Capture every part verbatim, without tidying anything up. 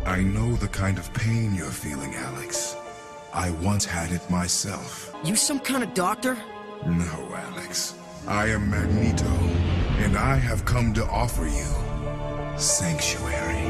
I know the kind of pain you're feeling, Alex. I once had it myself. You some kind of doctor? No, Alex. I am Magneto, and I have come to offer you sanctuary.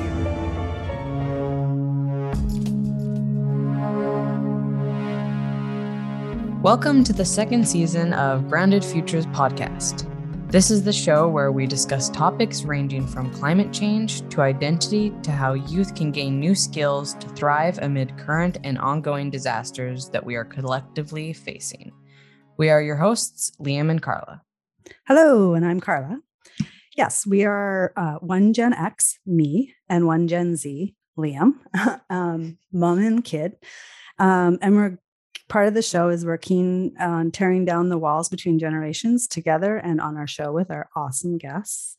Welcome to the second season of Grounded Futures podcast. This is the show where we discuss topics ranging from climate change to identity to how youth can gain new skills to thrive amid current and ongoing disasters that we are collectively facing. We are your hosts, Liam and Carla. Hello, and I'm Carla. Yes, we are uh, one Gen X, me, and one Gen Z, Liam, um, mom and kid. Um, and we're part of the show is we're keen on tearing down the walls between generations together and on our show with our awesome guests.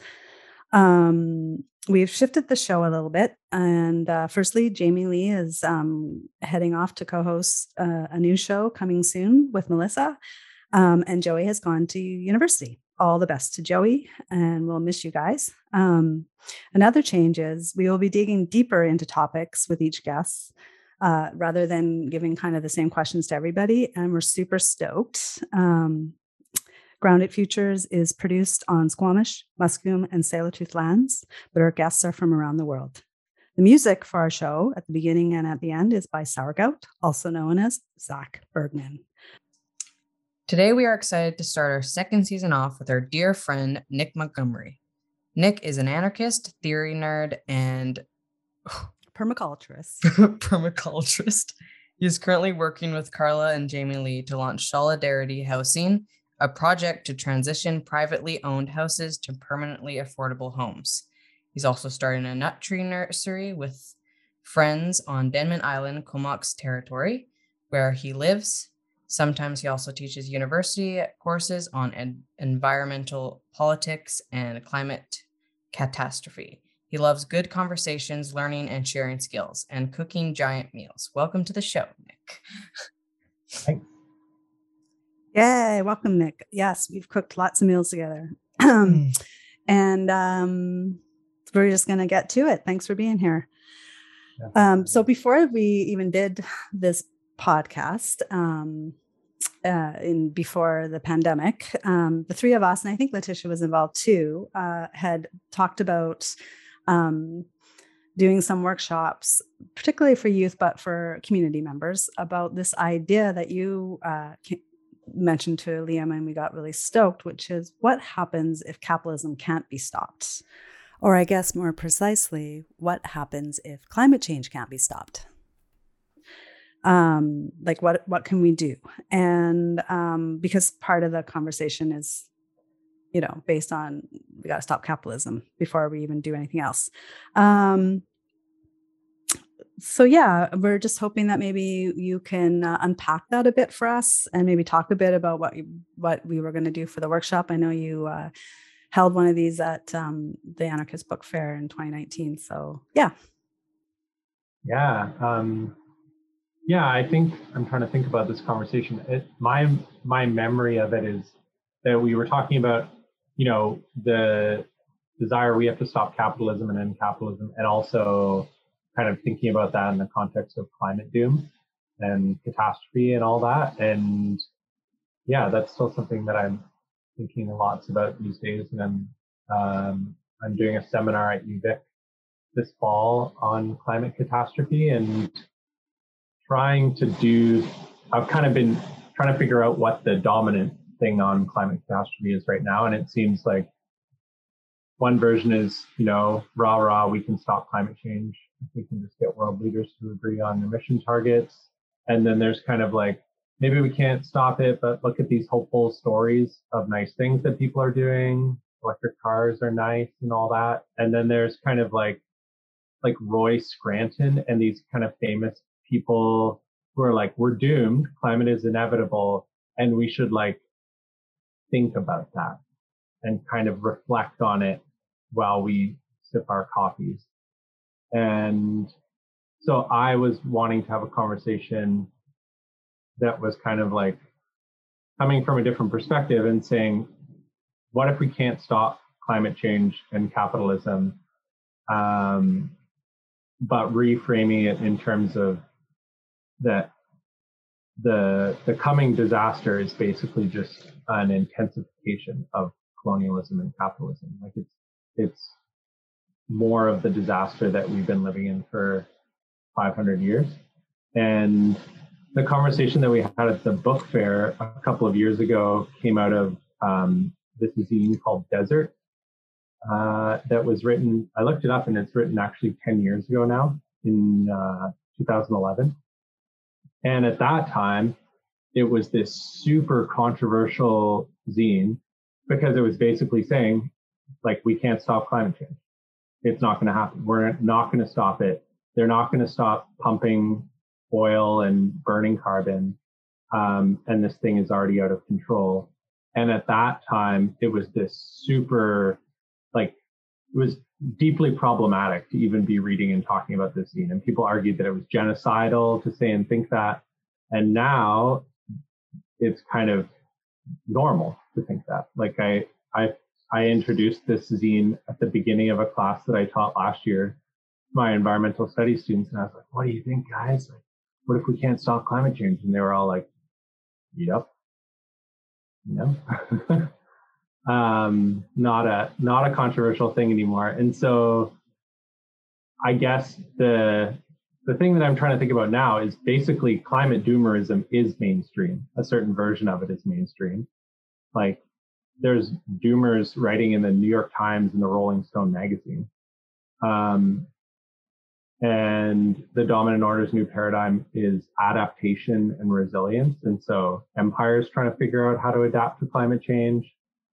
Um, we've shifted the show a little bit. And uh, firstly, Jamie Lee is um, heading off to co-host uh, a new show coming soon with Melissa. Um, and Joey has gone to university. All the best to Joey, and we'll miss you guys. Um, another change is we will be digging deeper into topics with each guest. Uh, rather than giving kind of the same questions to everybody. And we're super stoked. Um, Grounded Futures is produced on Squamish, Musqueam, and Tsleil-Waututh lands, but our guests are from around the world. The music for our show at the beginning and at the end is by Sourgout, also known as Zach Bergman. Today, we are excited to start our second season off with our dear friend, Nick Montgomery. Nick is an anarchist, theory nerd, and permaculturist. permaculturist. He is currently working with Carla and Jamie Lee to launch Solidarity Housing, a project to transition privately owned houses to permanently affordable homes. He's also starting a nut tree nursery with friends on Denman Island, Comox territory, where he lives. Sometimes he also teaches university courses on ed- environmental politics and climate catastrophe. He loves good conversations, learning, and sharing skills, and cooking giant meals. Welcome to the show, Nick. Thanks. Yay, welcome, Nick. Yes, we've cooked lots of meals together. mm. And um, we're just going to get to it. Thanks for being here. Yeah. Um, so before we even did this podcast, um, uh, in before the pandemic, um, the three of us, and I think Letitia was involved too, uh, had talked about Um, doing some workshops, particularly for youth, but for community members, about this idea that you uh, mentioned to Liam, and we got really stoked, which is what happens if capitalism can't be stopped? Or I guess more precisely, what happens if climate change can't be stopped? Um, like what, what can we do? And um, because part of the conversation is, you know, based on, we got to stop capitalism before we even do anything else. Um, so yeah, we're just hoping that maybe you can uh, unpack that a bit for us and maybe talk a bit about what you, what we were going to do for the workshop. I know you uh, held one of these at um, the Anarchist Book Fair in twenty nineteen. So yeah. Yeah. Um, yeah, I think I'm trying to think about this conversation. It, my, my memory of it is that we were talking about, you know, the desire we have to stop capitalism and end capitalism, and also kind of thinking about that in the context of climate doom and catastrophe and all that. And yeah, that's still something that I'm thinking lots about these days. And I'm, um, I'm doing a seminar at U V I C this fall on climate catastrophe and trying to do, I've kind of been trying to figure out what the dominant thing on climate catastrophe is right now. And it seems like one version is, you know, rah, rah, we can stop climate change. We can just get world leaders to agree on emission targets. And then there's kind of like, maybe we can't stop it, but look at these hopeful stories of nice things that people are doing. Electric cars are nice and all that. And then there's kind of like, like Roy Scranton and these kind of famous people who are like, we're doomed. Climate is inevitable. And we should like, think about that and kind of reflect on it while we sip our coffees. And so I was wanting to have a conversation that was kind of like coming from a different perspective and saying, what if we can't stop climate change and capitalism? Um, but reframing it in terms of that the the coming disaster is basically just an intensification of colonialism and capitalism. Like it's it's more of the disaster that we've been living in for five hundred years. And the conversation that we had at the book fair a couple of years ago came out of um, this zine called Desert uh, that was written, I looked it up and it's written actually ten years ago now in uh, two thousand eleven. And at that time, it was this super controversial zine because it was basically saying, like, we can't stop climate change. It's not going to happen. We're not going to stop it. They're not going to stop pumping oil and burning carbon. Um, and this thing is already out of control. And at that time, it was this super, like, it was deeply problematic to even be reading and talking about this zine. And people argued that it was genocidal to say and think that. And now it's kind of normal to think that. Like I, I, I introduced this zine at the beginning of a class that I taught last year to my environmental studies students. And I was like, what do you think, guys? Like, what if we can't stop climate change? And they were all like, yep. No. um, not a not a controversial thing anymore. And so I guess the the thing that I'm trying to think about now is basically climate doomerism is mainstream. A certain version of it is mainstream. Like there's doomers writing in the New York Times and the Rolling Stone magazine. Um, and the dominant order's new paradigm is adaptation and resilience. And so empires trying to figure out how to adapt to climate change.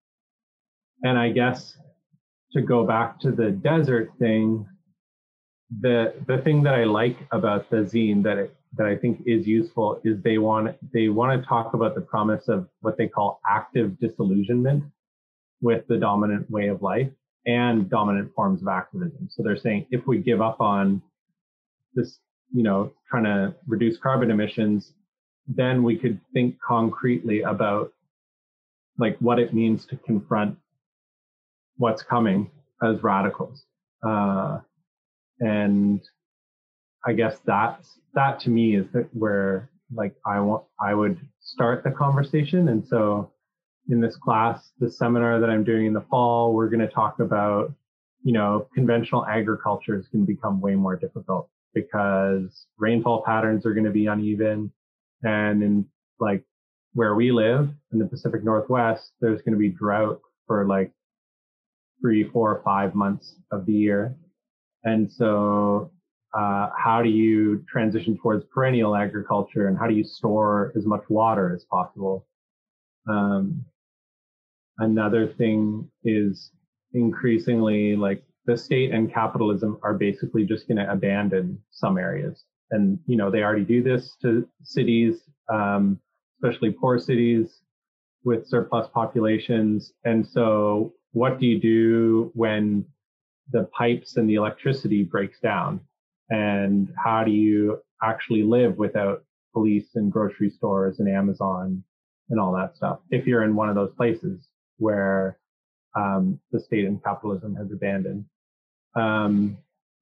And I guess to go back to the desert thing, the the thing that I like about the zine that it, that I think is useful is they want they want to talk about the promise of what they call active disillusionment with the dominant way of life and dominant forms of activism. So they're saying if we give up on this, you know, trying to reduce carbon emissions, then we could think concretely about like what it means to confront what's coming as radicals. Uh, and I guess that's, that to me is that where like I want, I would start the conversation. And so in this class, the seminar that I'm doing in the fall, we're going to talk about, you know, conventional agriculture is going to become way more difficult because rainfall patterns are going to be uneven. And in like where we live in the Pacific Northwest, there's going to be drought for like three, four, five months of the year. And so uh, how do you transition towards perennial agriculture and how do you store as much water as possible? Um, another thing is increasingly like the state and capitalism are basically just going to abandon some areas. And, you know, they already do this to cities, um, especially poor cities with surplus populations. And so what do you do when the pipes and the electricity breaks down? And how do you actually live without police and grocery stores and Amazon and all that stuff if you're in one of those places where um, the state and capitalism has abandoned? Um,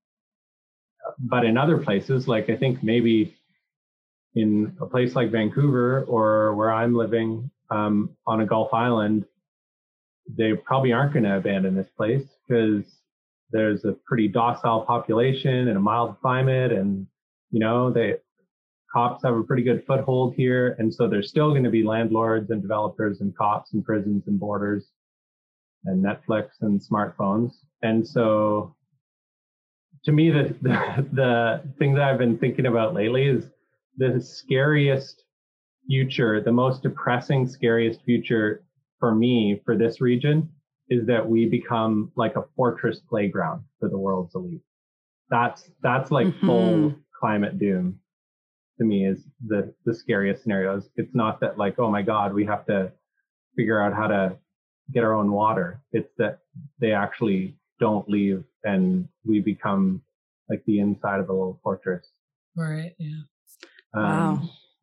but in other places, like I think maybe in a place like Vancouver or where I'm living um, on a Gulf island, they probably aren't going to abandon this place because there's a pretty docile population and a mild climate, and you know they cops have a pretty good foothold here, and so there's still going to be landlords and developers and cops and prisons and borders and Netflix and smartphones. And so to me, the, the, the thing that I've been thinking about lately is the scariest future, the most depressing, scariest future for me, for this region, is that we become like a fortress playground for the world's elite. That's that's like mm-hmm. full climate doom to me is the, the scariest scenarios. It's not that like, oh my God, we have to figure out how to get our own water. It's that they actually don't leave and we become like the inside of a little fortress. Right, yeah. Um, wow.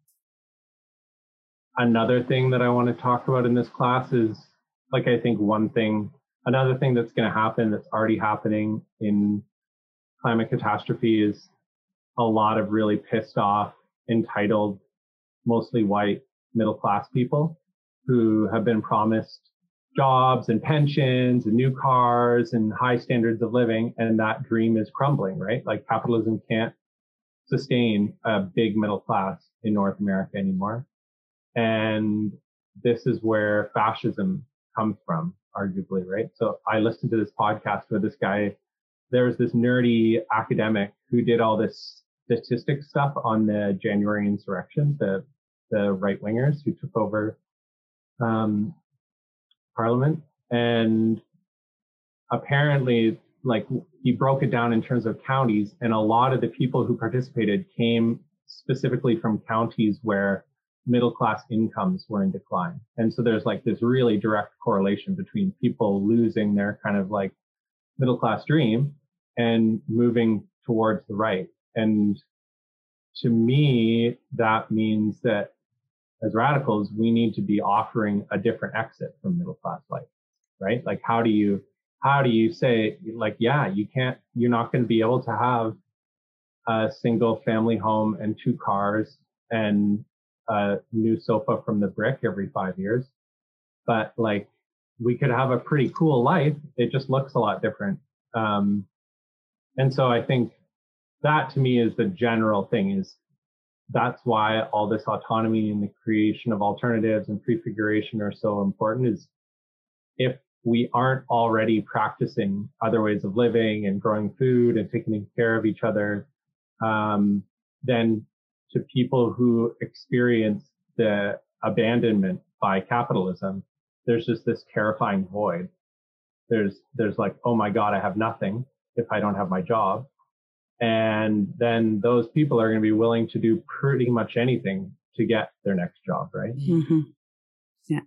Another thing that I want to talk about in this class is like, I think one thing, another thing that's going to happen that's already happening in climate catastrophe is a lot of really pissed off, entitled, mostly white middle class people who have been promised jobs and pensions and new cars and high standards of living, and that dream is crumbling, right? Like capitalism can't sustain a big middle class in North America anymore. And this is where fascism comes from, arguably, right? So I listened to this podcast where this guy, there was this nerdy academic who did all this statistics stuff on the January insurrection, the the right wingers who took over um, Parliament, and apparently, like, he broke it down in terms of counties, and a lot of the people who participated came specifically from counties where middle class incomes were in decline. And so there's like this really direct correlation between people losing their kind of like middle class dream and moving towards the right. And to me, that means that as radicals, we need to be offering a different exit from middle class life, right? Like, how do you, how do you say, like, yeah, you can't, you're not going to be able to have a single family home and two cars and a new sofa from the Brick every five years. But like, we could have a pretty cool life. It just looks a lot different. Um, and so I think that to me is the general thing, is that's why all this autonomy and the creation of alternatives and prefiguration are so important, is if we aren't already practicing other ways of living and growing food and taking care of each other, um, then to people who experience the abandonment by capitalism, there's just this terrifying void. There's, there's like, oh my God, I have nothing if I don't have my job. And then those people are going to be willing to do pretty much anything to get their next job, right? Mm-hmm. Yeah.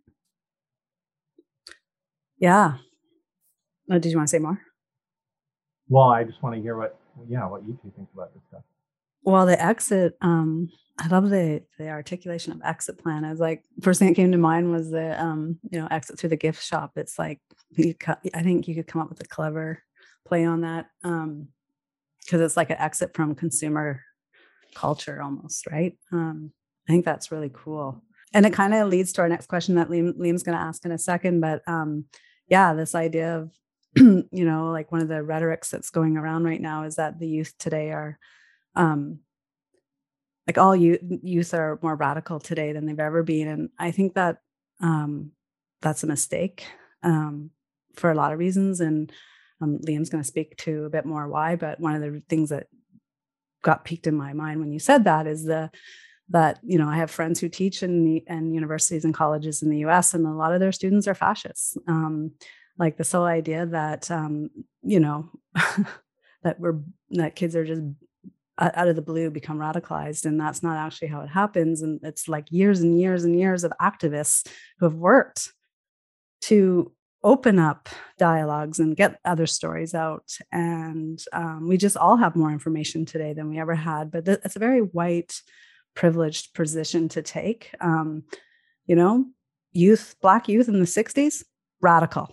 Yeah. Oh, did you want to say more? Well, I just want to hear what, yeah, what you two think about this stuff. Well, the exit, um, I love the the articulation of exit plan. I was like, first thing that came to mind was the, um, you know, exit through the gift shop. It's like, you cut, I think you could come up with a clever play on that, um, because it's like an exit from consumer culture almost, right? Um, I think that's really cool. And it kind of leads to our next question that Liam, Liam's going to ask in a second. But um, yeah, this idea of, you know, like one of the rhetorics that's going around right now is that the youth today are, um, like all youth, youth are more radical today than they've ever been. And I think that um, that's a mistake um, for a lot of reasons. And um, Liam's going to speak to a bit more why. But one of the things that got piqued in my mind when you said that is the that, you know, I have friends who teach in the in universities and colleges in the U S, and a lot of their students are fascists. Um, like this whole idea that, um, you know, that we're that kids are just out of the blue become radicalized, and that's not actually how it happens. And it's like years and years and years of activists who have worked to open up dialogues and get other stories out. And um, we just all have more information today than we ever had. But th- it's a very white, privileged position to take. Um, you know, youth, Black youth in the sixties, radical,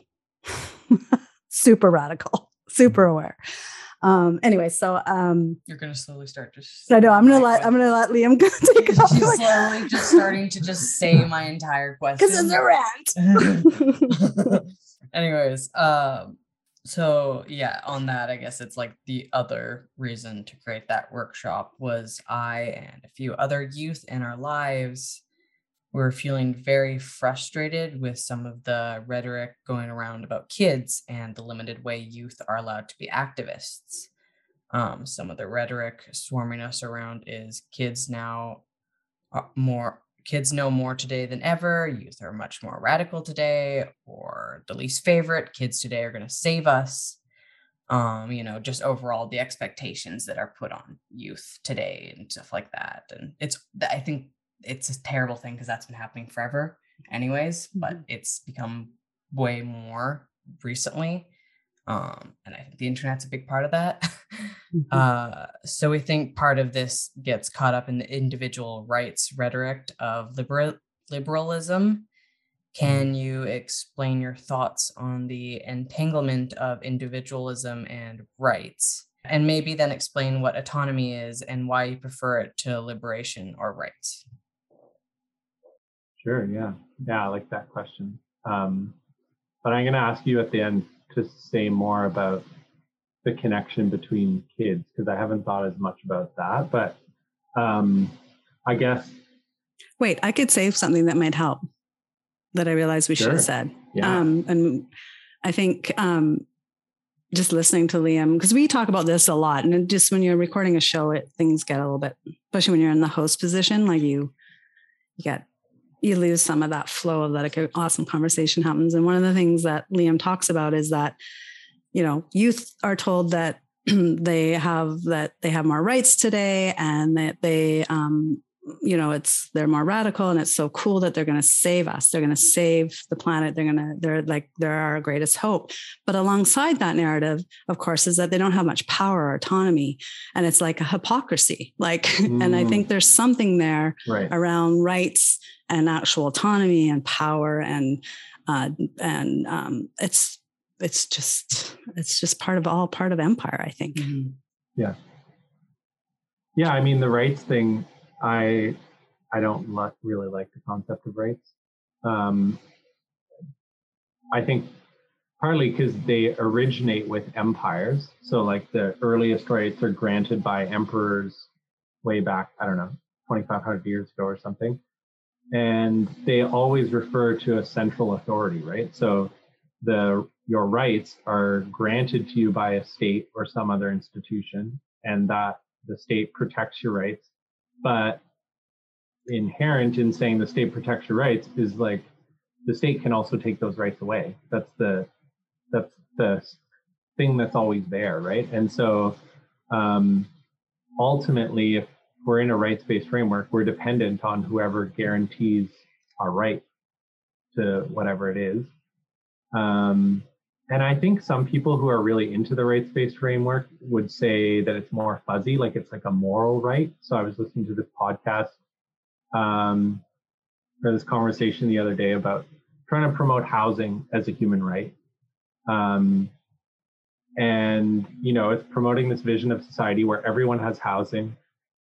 super radical, super aware. Um, anyway, so um, you're gonna slowly start just. I know I'm gonna let I'm gonna let Liam take it off. She's slowly just starting to just say my entire question because it's a rant. Anyways, um, so yeah, on that, I guess it's like the other reason to create that workshop was I and a few other youth in our lives were feeling very frustrated with some of the rhetoric going around about kids and the limited way youth are allowed to be activists. Um, some of the rhetoric swarming us around is kids now are more kids know more today than ever. Youth are much more radical today, or the least favorite. Kids today are going to save us. Um, you know, just overall the expectations that are put on youth today and stuff like that. And it's, I think it's a terrible thing because that's been happening forever anyways, but mm-hmm. it's become way more recently. Um, and I think the internet's a big part of that. Mm-hmm. Uh, so we think part of this gets caught up in the individual rights rhetoric of liberal liberalism. Can you explain your thoughts on the entanglement of individualism and rights? And maybe then explain what autonomy is and why you prefer it to liberation or rights. Sure, yeah. Yeah, I like that question. Um, but I'm going to ask you at the end to say more about the connection between kids, because I haven't thought as much about that. But um, I guess... Wait, I could say something that might help that I realized we Sure. should have said. Yeah. Um, and I think um, just listening to Liam, because we talk about this a lot, and it just when you're recording a show, it things get a little bit, especially when you're in the host position, like you, you get, you lose some of that flow of that like, awesome conversation happens. And one of the things that Liam talks about is that, you know, youth are told that they have, that they have more rights today, and that they, um, you know, it's, they're more radical, and it's so cool that they're going to save us. They're going to save the planet. They're going to, they're like, they're our greatest hope. But alongside that narrative, of course, is that they don't have much power or autonomy. And it's like a hypocrisy. Like, mm. and I think there's something there right. around rights and actual autonomy and power. And, uh, and, um, it's, it's just, it's just part of all part of empire, I think. Mm-hmm. Yeah. Yeah. I mean, the rights thing, I I don't like, really like the concept of rights. Um, I think partly because they originate with empires. So like the earliest rights are granted by emperors way back, I don't know, twenty-five hundred years ago or something. And they always refer to a central authority, right? So the your rights are granted to you by a state or some other institution, and that the state protects your rights. But inherent in saying the state protects your rights is like the state can also take those rights away. That's the that's the thing that's always there, right? And so um, ultimately, if we're in a rights-based framework, we're dependent on whoever guarantees our right to whatever it is. Um, and I think some people who are really into the rights-based framework would say that it's more fuzzy, like it's like a moral right. So I was listening to this podcast um, or this conversation the other day about trying to promote housing as a human right. Um, and, you know, it's promoting this vision of society where everyone has housing.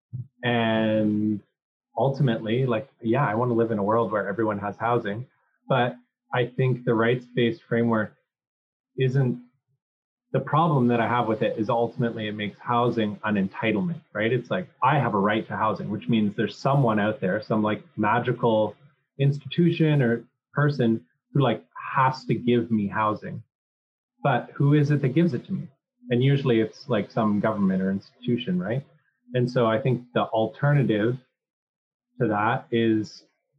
And ultimately, like, yeah, I want to live in a world where everyone has housing. But I think the rights-based framework isn't, the problem that I have with it is ultimately it makes housing an entitlement, right? It's like, I have a right to housing, which means there's someone out there, some like magical institution or person who like has to give me housing. But who is it that gives it to me? And usually it's like some government or institution, right? And so I think the alternative to that is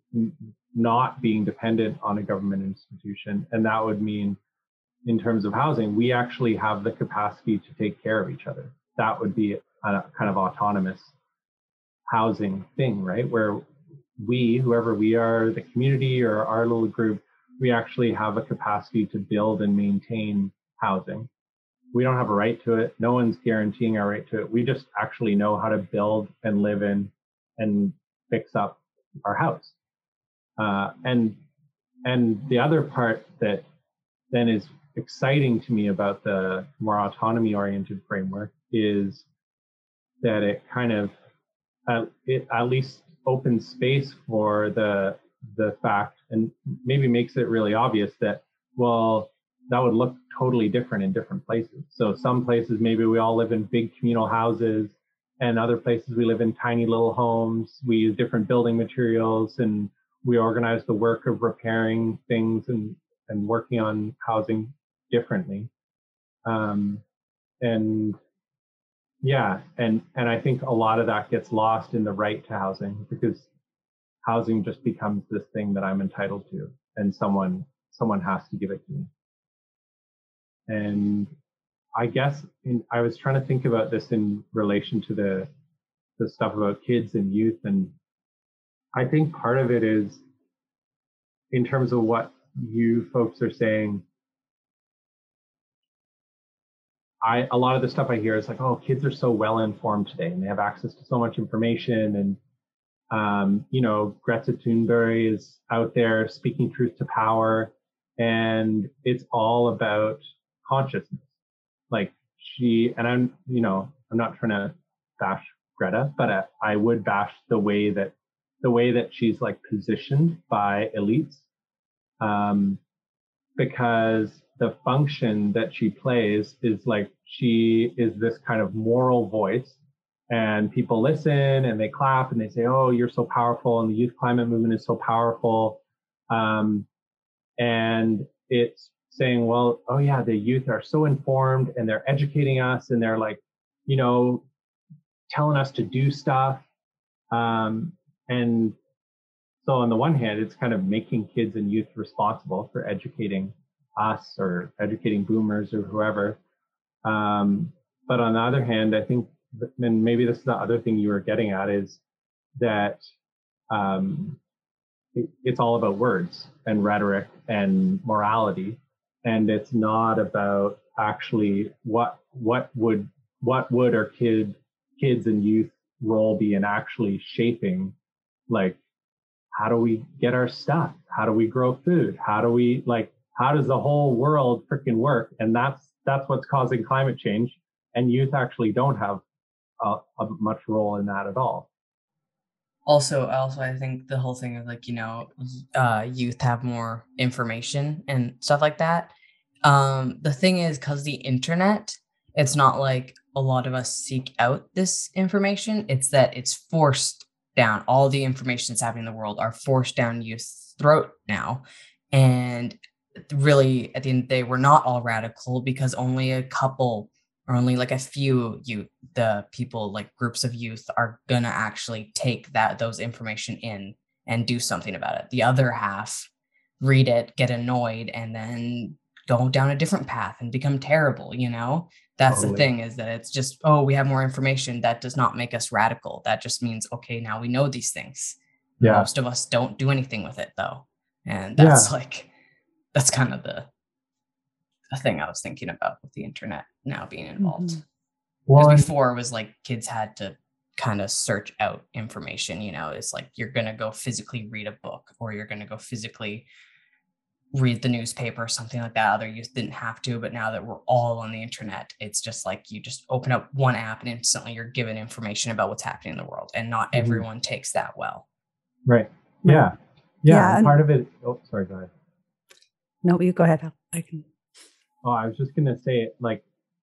not being dependent on a government institution. And that would mean, in terms of housing, we actually have the capacity to take care of each other. That would be a kind of autonomous housing thing, right? Where we, whoever we are, the community or our little group, we actually have a capacity to build and maintain housing. We don't have a right to it. No one's guaranteeing our right to it. We just actually know how to build and live in and fix up our house. Uh, and and the other part that then is exciting to me about the more autonomy-oriented framework is that it kind of uh, it at least opens space for the the fact, and maybe makes it really obvious that, well, that would look totally different in different places. So some places maybe we all live in big communal houses, and other places we live in tiny little homes. We use different building materials, and we organize the work of repairing things and and working on housing differently. Um, and yeah, and, and I think a lot of that gets lost in the right to housing, because housing just becomes this thing that I'm entitled to, and someone someone has to give it to me. And I guess in, I was trying to think about this in relation to the the stuff about kids and youth, and I think part of it is in terms of what you folks are saying. I, a lot of the stuff I hear is like, oh, kids are so well informed today, and they have access to so much information. And, um, you know, Greta Thunberg is out there speaking truth to power, and it's all about consciousness. Like, she, and I'm, you know, I'm not trying to bash Greta, but I, I would bash the way that the way that she's like positioned by elites, um, because the function that she plays is like she is this kind of moral voice, and people listen and they clap and they say, "Oh, you're so powerful," and the youth climate movement is so powerful, um, and it's saying, well, oh yeah, the youth are so informed and they're educating us and they're like, you know, telling us to do stuff. Um, and so on the one hand, it's kind of making kids and youth responsible for educating us or educating boomers or whoever. Um, but on the other hand, I think, and maybe this is the other thing you were getting at, is that um, it, it's all about words and rhetoric and morality. And it's not about actually what what would what would our kid kids and youth role be in actually shaping, like, how do we get our stuff? How do we grow food? How do we, like, how does the whole world freaking work? And that's that's what's causing climate change. And youth actually don't have a, a much role in that at all. Also, also, I think the whole thing of like, you know, uh, youth have more information and stuff like that. Um, the thing is, because the internet, it's not like a lot of us seek out this information. It's that it's forced down. All the information that's happening in the world are forced down youth's throat now. And really, at the end of the day, we're not all radical because only a couple or only like a few youth, the people, like groups of youth, are gonna actually take that those information in and do something about it. The other half read it, get annoyed, and then go down a different path and become terrible, you know? That's Totally. the thing, is that it's just, oh, we have more information. That does not make us radical. That just means, okay, now we know these things. Yeah. Most of us don't do anything with it though. And that's Yeah. like, that's kind of the, the thing I was thinking about with the internet now being involved. Mhm. Because Well, and- before it was like kids had to kind of search out information, you know, it's like you're going to go physically read a book or you're going to go physically read the newspaper or something like that. Other youth didn't have to, but now that we're all on the internet, it's just like you just open up one app and instantly you're given information about what's happening in the world, and not Mhm. everyone takes that well. Right. Yeah. Yeah. Yeah, and and- part of it. Oh, sorry. Go ahead. No, you go ahead. I can. Oh, I was just gonna say, like,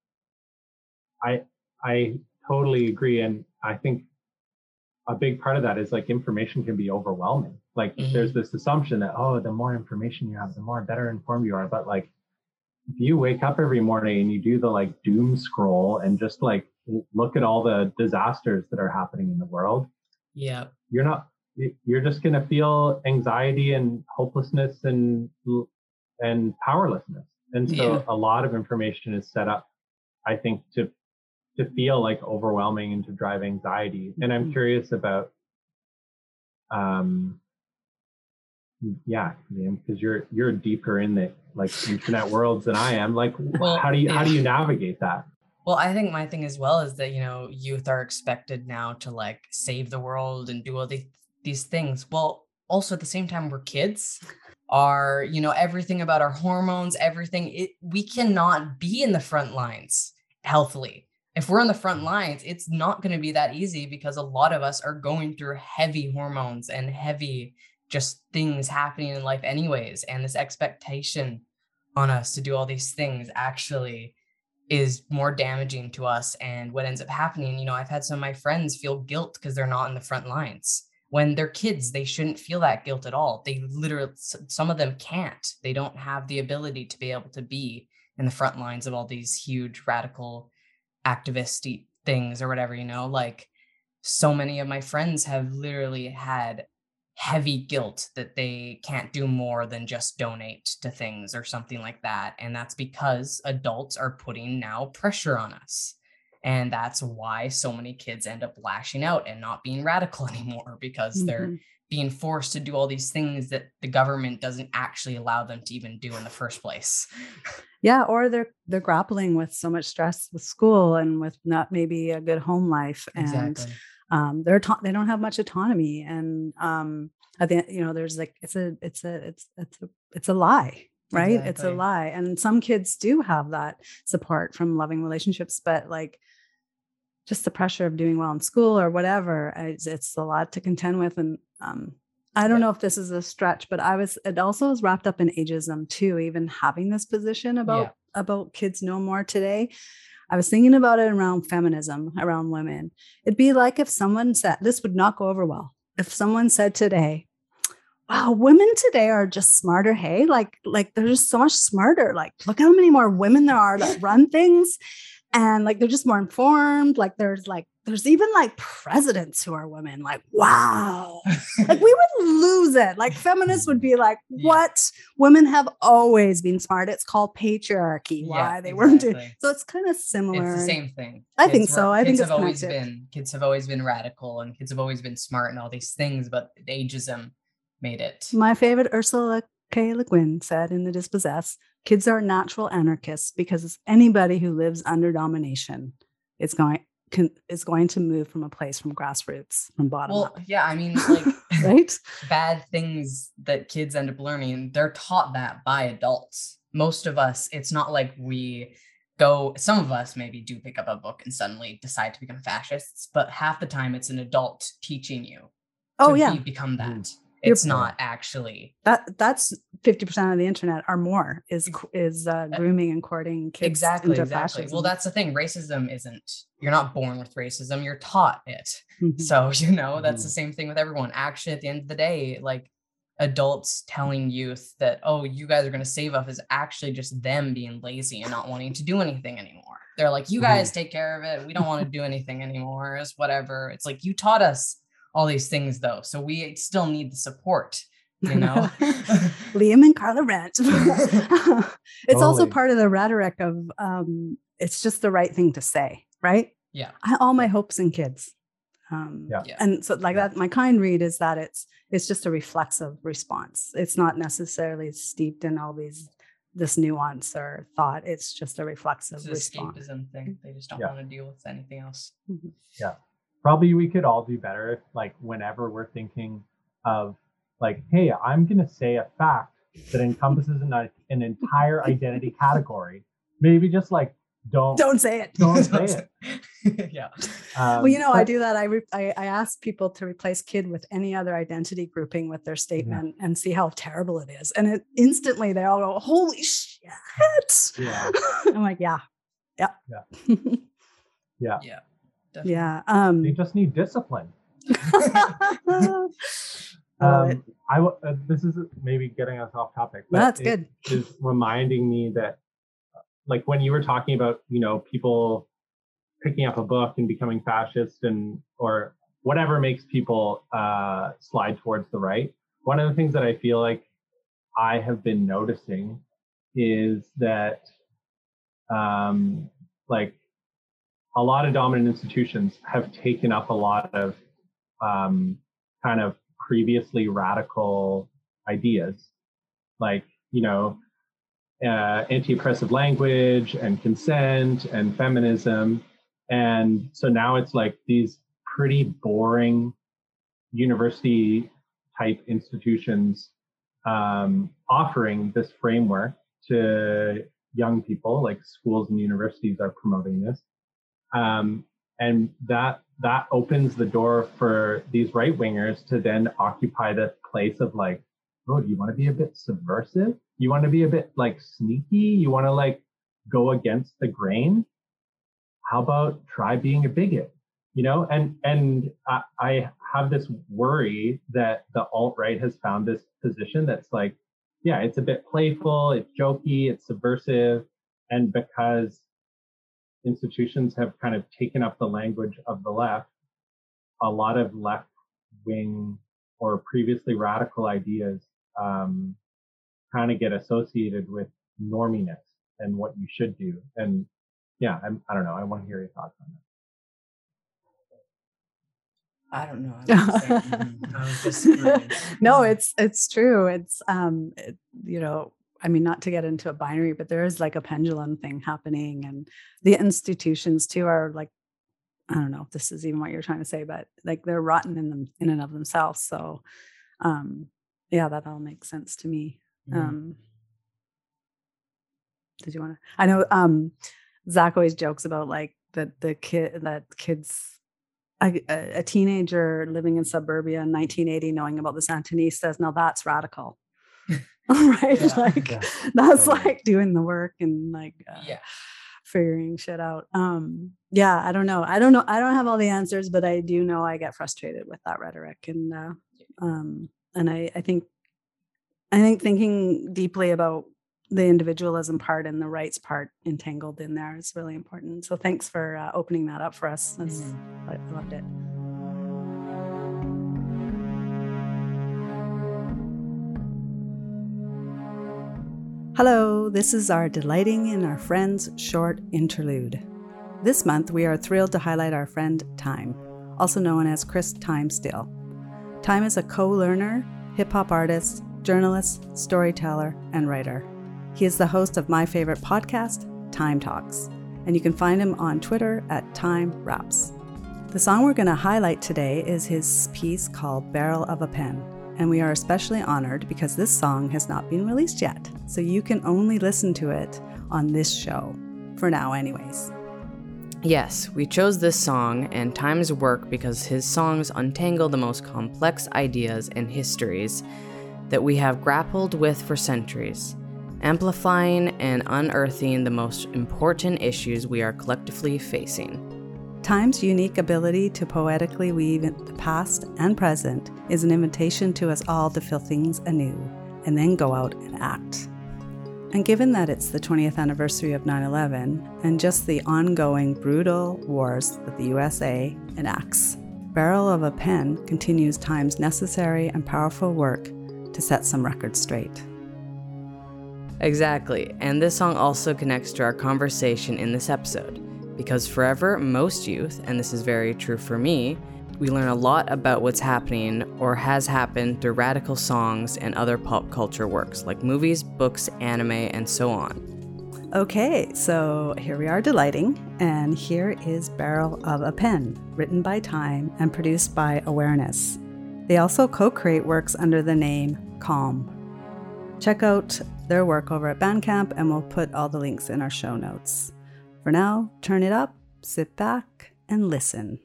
I I totally agree, and I think a big part of that is like information can be overwhelming. Like, Mhm. there's this assumption that, oh, the more information you have, the more better informed you are. But like, if you wake up every morning and you do the like doom scroll and just like look at all the disasters that are happening in the world, Yeah. you're not. You're just gonna feel anxiety and hopelessness and and powerlessness. And so Yeah. a lot of information is set up, I think, to to feel like overwhelming and to drive anxiety. And I'm Mhm. curious about, um, yeah, because you're you're deeper in the like internet worlds than I am. Like, Well, how do you how yeah. do you navigate that? Well, I think my thing as well is that, you know, youth are expected now to like save the world and do all these these things. Well, also at the same time, we're kids. Our, you know, everything about our hormones, everything, it, we cannot be in the front lines healthily. If we're in the front lines, it's not going to be that easy because a lot of us are going through heavy hormones and heavy just things happening in life anyways. And this expectation on us to do all these things actually is more damaging to us. And what ends up happening, you know, I've had some of my friends feel guilt because they're not in the front lines. When they're kids, they shouldn't feel that guilt at all. They literally, some of them can't. They don't have the ability to be able to be in the front lines of all these huge radical activist things or whatever, you know, like so many of my friends have literally had heavy guilt that they can't do more than just donate to things or something like that. And that's because adults are putting now pressure on us. And that's why so many kids end up lashing out and not being radical anymore, because they're Mhm. being forced to do all these things that the government doesn't actually allow them to even do in the first place. Yeah, or they're they're grappling with so much stress with school and with not maybe a good home life, and Exactly. um, they're auto- they don't have much autonomy, and um, at the end, you know, there's like it's a it's a it's it's a it's a lie. right? It's a Exactly. lie. And some kids do have that support from loving relationships, but like just the pressure of doing well in school or whatever, it's, it's a lot to contend with. And um, I don't Yeah. know if this is a stretch, but I was, it also is wrapped up in ageism too, even having this position about, Yeah. about kids no more today. I was thinking about it around feminism, around women. It'd be like if someone said, this would not go over well. If someone said today, wow, women today are just smarter. Hey, like, like they're just so much smarter. Like, look how many more women there are that run things. And like, they're just more informed. Like there's like, there's even like presidents who are women. Like, wow, like we would lose it. Like feminists would be like, Yeah. what? Women have always been smart. It's called patriarchy. Why Yeah, they weren't doing. exactly. So it's kind of similar. It's the same thing. I think Kids so. were- I think kids it's have always connected. been kids have always been radical, and kids have always been smart and all these things, but ageism made it. My favorite Ursula K. Le Guin said in The Dispossessed, kids are natural anarchists because anybody who lives under domination is going can, is going to move from a place from grassroots, from bottom Well, up. yeah, I mean, like Right? bad things that kids end up learning, they're taught that by adults. Most of us, it's not like we go, some of us maybe do pick up a book and suddenly decide to become fascists, but half the time it's an adult teaching you to Oh, yeah. be, become that. Mm. It's You're- not actually. That that's fifty percent of the internet or more is is uh, grooming and courting kids Exactly, into exactly. fascism. Well, that's the thing. Racism isn't, you're not born with racism, you're taught it. Mhm. So, you know, that's Mhm. the same thing with everyone. Actually, at the end of the day, like adults telling youth that, oh, you guys are going to save us is actually just them being lazy and not wanting to do anything anymore. They're like, you guys take care of it. We don't want to do anything anymore. It's whatever. It's like, you taught us all these things though. So we still need the support, you know? Liam and Carla rant. It's also Totally. part of the rhetoric of um, it's just the right thing to say, right? Yeah. I, all my hopes in kids. Um, Yeah. Yeah. And so like Yeah. that, my kind read is that it's it's just a reflexive response. It's not necessarily steeped in all these this nuance or thought. It's just a reflexive It's an response. escapism thing. They just don't Yeah. want to deal with anything else. Probably we could all do better if, like, whenever we're thinking of, like, hey, I'm going to say a fact that encompasses an, an entire identity category, maybe just like don't Don't say it. don't say it. Yeah. Um, Well, you know, I but- do that. I, re- I I ask people to replace kid with any other identity grouping with their statement and see how terrible it is. And it instantly they all go, holy shit. Yeah. I'm like, yeah. Yeah. Yeah. Yeah. Yeah. Definitely. Yeah. Um, They just need discipline. I love it. Um, I w- uh, this is maybe getting us off topic, but That's it good. is reminding me that, uh, like, when you were talking about, you know, people picking up a book and becoming fascist and or whatever makes people uh, slide towards the right. One of the things that I feel like I have been noticing is that, um, like, a lot of dominant institutions have taken up a lot of um, kind of previously radical ideas, like, you know, uh, anti-oppressive language and consent and feminism. And so now it's like these pretty boring university type institutions um, offering this framework to young people, like schools and universities are promoting this. Um, and that that opens the door for these right wingers to then occupy the place of like, oh, do you want to be a bit subversive? You want to be a bit like sneaky? You want to like go against the grain? How about try being a bigot? You know, and and I, I have this worry that the alt-right has found this position that's like, yeah, it's a bit playful, it's jokey, it's subversive, and because institutions have kind of taken up the language of the left, a lot of left-wing or previously radical ideas um, kind of get associated with norminess and what you should do. And yeah, I'm, I don't know. I want to hear your thoughts on that. I don't know. I was, saying, mhm, I was disagreeing. No, it's it's true. It's um, it, you know, I mean, not to get into a binary, but there is like a pendulum thing happening, and the institutions too are like, I don't know if this is even what you're trying to say, but like they're rotten in them in and of themselves. So, um, yeah, that all makes sense to me. Mhm. Um, did you want to? I know um, Zach always jokes about like that the kid that kids. A, a teenager living in suburbia in nineteen eighty knowing about the Sandinistas, now that's radical. Right? Yeah, like yeah. that's Totally. like doing the work and like uh, Yeah. figuring shit out. Um, yeah, I don't know. I don't know. I don't have all the answers, but I do know I get frustrated with that rhetoric. And uh, um, and I, I think I think thinking deeply about the individualism part and the rights part entangled in there is really important. So thanks for uh, opening that up for us. That's, Mhm. I loved it. Hello, this is our Delighting in Our Friends short interlude. This month, we are thrilled to highlight our friend Time, also known as Chris Time Still. Time is a co-learner, hip-hop artist, journalist, storyteller, and writer. He is the host of my favorite podcast, Time Talks, and you can find him on Twitter at Time Raps. The song we're going to highlight today is his piece called Barrel of a Pen, and we are especially honored because this song has not been released yet, so you can only listen to it on this show, for now anyways. Yes, we chose this song and Time's work because his songs untangle the most complex ideas and histories that we have grappled with for centuries, amplifying and unearthing the most important issues we are collectively facing. Time's unique ability to poetically weave the past and present is an invitation to us all to feel things anew and then go out and act. And given that it's the twentieth anniversary of nine eleven and just the ongoing brutal wars that the U S A enacts, Barrel of a Pen continues Time's necessary and powerful work to set some records straight. Exactly, and this song also connects to our conversation in this episode, because forever, most youth, and this is very true for me, we learn a lot about what's happening or has happened through radical songs and other pop culture works, like movies, books, anime, and so on. Okay, so here we are delighting, and here is Barrel of a Pen, written by Time and produced by Awareness. They also co-create works under the name Calm. Check out their work over at Bandcamp, and we'll put all the links in our show notes. For now, turn it up, sit back, and listen.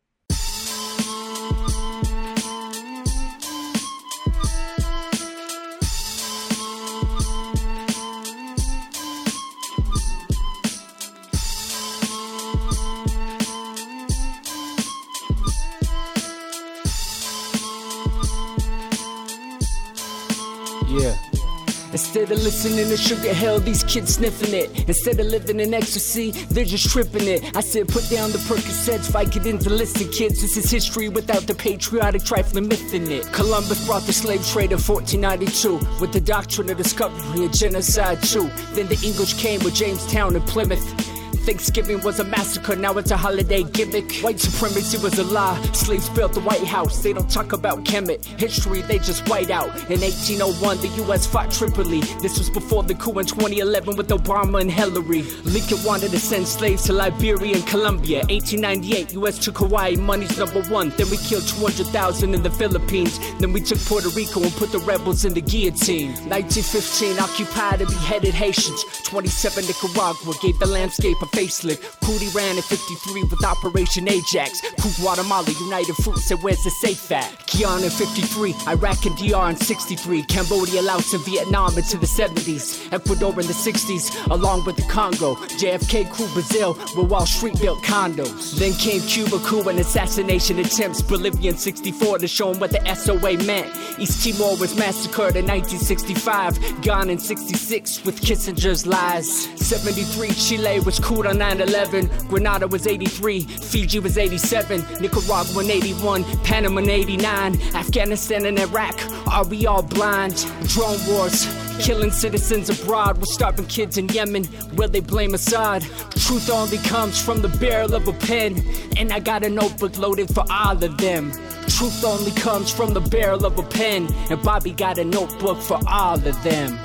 Yeah. Instead of listening to sugar hell, these kids sniffing it. Instead of living in ecstasy, they're just tripping it. I said put down the Percocets, Vicodin to listen, kids. This is history without the patriotic trifling myth in it. Columbus brought the slave trade in fourteen ninety-two with the doctrine of discovery and genocide too. Then the English came with Jamestown and Plymouth. Thanksgiving was a massacre, now it's a holiday gimmick. White supremacy was a lie, slaves built the White House. They don't talk about Kemet, history they just white out. In eighteen oh one, the U S fought Tripoli. This was before the coup in twenty eleven with Obama and Hillary. Lincoln wanted to send slaves to Liberia and Colombia. eighteen ninety-eight, U S took Hawaii, money's number one. Then we killed two hundred thousand in the Philippines. Then we took Puerto Rico and put the rebels in the guillotine. nineteen fifteen, occupied and beheaded Haitians. twenty-seven, Nicaragua gave the landscape a facelift. Cootie ran in fifty-three with Operation Ajax. Coup Guatemala, United Fruit said where's the safe at? Guyana in fifty-three, Iraq and D R in sixty-three, Cambodia, Laos and Vietnam into the seventies, Ecuador in the sixties, along with the Congo. J F K crew Brazil, where Wall Street built condos. Then came Cuba coup and assassination attempts. Bolivia in sixty-four to show them what the S O A meant. East Timor was massacred in nineteen sixty-five, Ghana in sixty-six with Kissinger's lies. seventy-three, Chile was cool on nine eleven, Grenada was eighty-three, Fiji was eighty-seven, Nicaragua in eighty-one, Panama in eighty-nine, Afghanistan and Iraq, are we all blind? Drone wars, killing citizens abroad, we're starving kids in Yemen, will they blame Assad? Truth only comes from the barrel of a pen, and I got a notebook loaded for all of them. Truth only comes from the barrel of a pen, and Bobby got a notebook for all of them.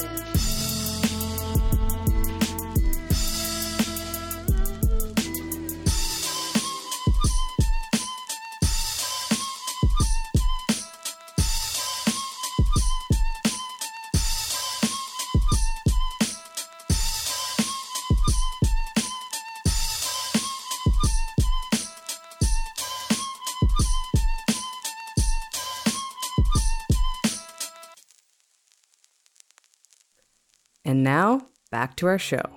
And now, back to our show.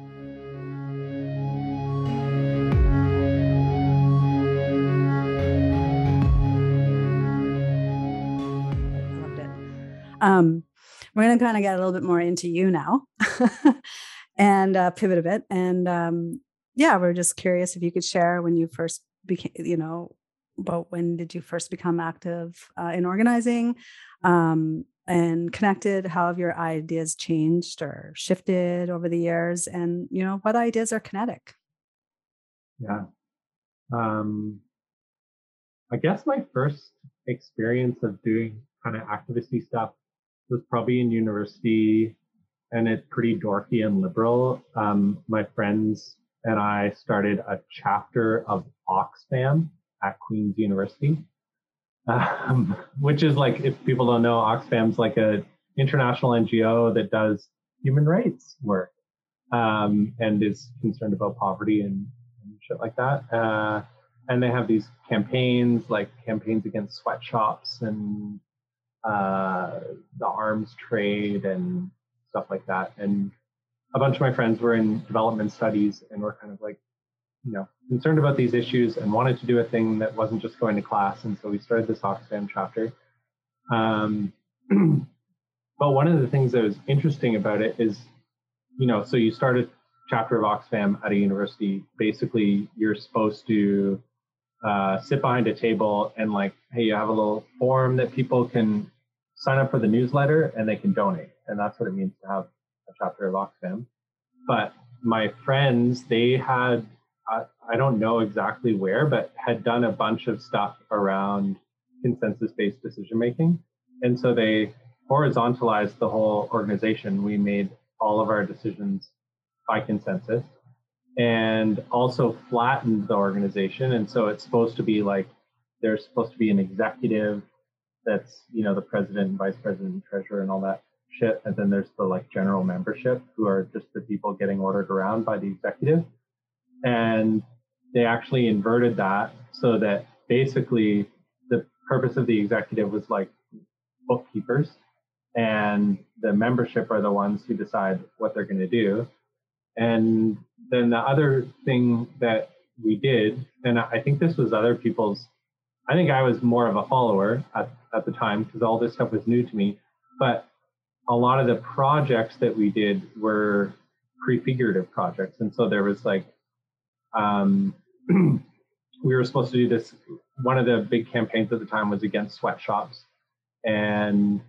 Loved it. Um, we're going to kind of get a little bit more into you now and uh, pivot a bit. And um, yeah, we're just curious if you could share when you first became, you know, about when did you first become active uh, in organizing um, and connected? How have your ideas changed or shifted over the years? And, you know, what ideas are kinetic? Yeah. Um, I guess my first experience of doing kind of activisty stuff was probably in university, and it's pretty dorky and liberal. Um, my friends and I started a chapter of Oxfam at Queen's University, um, which is like, if people don't know, Oxfam's like a international N G O that does human rights work um, and is concerned about poverty and, and shit like that. Uh, and they have these campaigns, like campaigns against sweatshops and uh, the arms trade and stuff like that. And a bunch of my friends were in development studies and were kind of like, you know, concerned about these issues and wanted to do a thing that wasn't just going to class. And so we started this Oxfam chapter. Um, but one of the things that was interesting about it is, you know, so you start a chapter of Oxfam at a university. Basically, you're supposed to uh, sit behind a table and like, hey, you have a little form that people can sign up for the newsletter and they can donate. And that's what it means to have a chapter of Oxfam. But my friends, they had, I, I don't know exactly where, but had done a bunch of stuff around consensus-based decision-making. And so they horizontalized the whole organization. We made all of our decisions by consensus and also flattened the organization. And so it's supposed to be like, there's supposed to be an executive that's, you know, the president, vice president, and treasurer and all that shit. And then there's the like general membership who are just the people getting ordered around by the executive. And they actually inverted that so that basically the purpose of the executive was like bookkeepers, and the membership are the ones who decide what they're going to do. And then the other thing that we did, and I think this was other people's, I think I was more of a follower at, at the time because all this stuff was new to me, but a lot of the projects that we did were prefigurative projects. And so there was like, um, we were supposed to do this. One of the big campaigns at the time was against sweatshops. And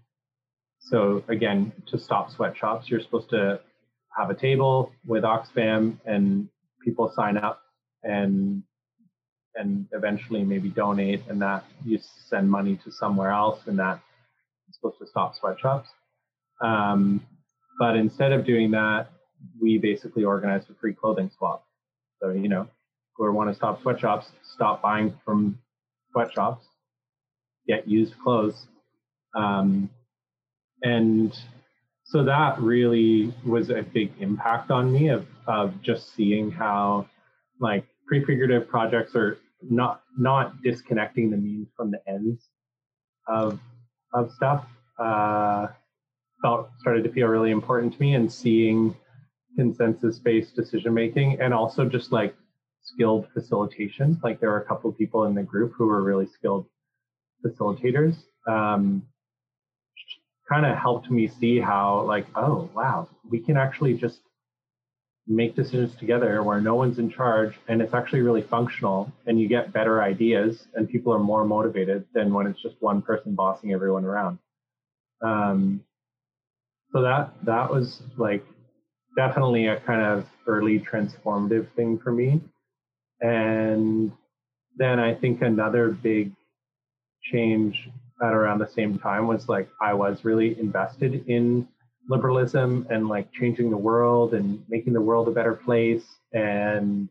so again, to stop sweatshops, you're supposed to have a table with Oxfam and people sign up and and eventually maybe donate, and that you send money to somewhere else, and that is supposed to stop sweatshops. Um, but instead of doing that, we basically organized a free clothing swap. So, you know, whoever want to stop sweatshops, stop buying from sweatshops, get used clothes. Um, and so that really was a big impact on me of, of just seeing how like prefigurative projects are not not disconnecting the means from the ends of of stuff. Uh, felt started to feel really important to me, and seeing consensus-based decision making, and also just like skilled facilitation. Like there were a couple of people in the group who were really skilled facilitators. Um, kind of helped me see how like, oh wow, we can actually just make decisions together where no one's in charge, and it's actually really functional, and you get better ideas, and people are more motivated than when it's just one person bossing everyone around. Um, so that that was like definitely a kind of early transformative thing for me. And then I think another big change at around the same time was like I was really invested in liberalism and like changing the world and making the world a better place, and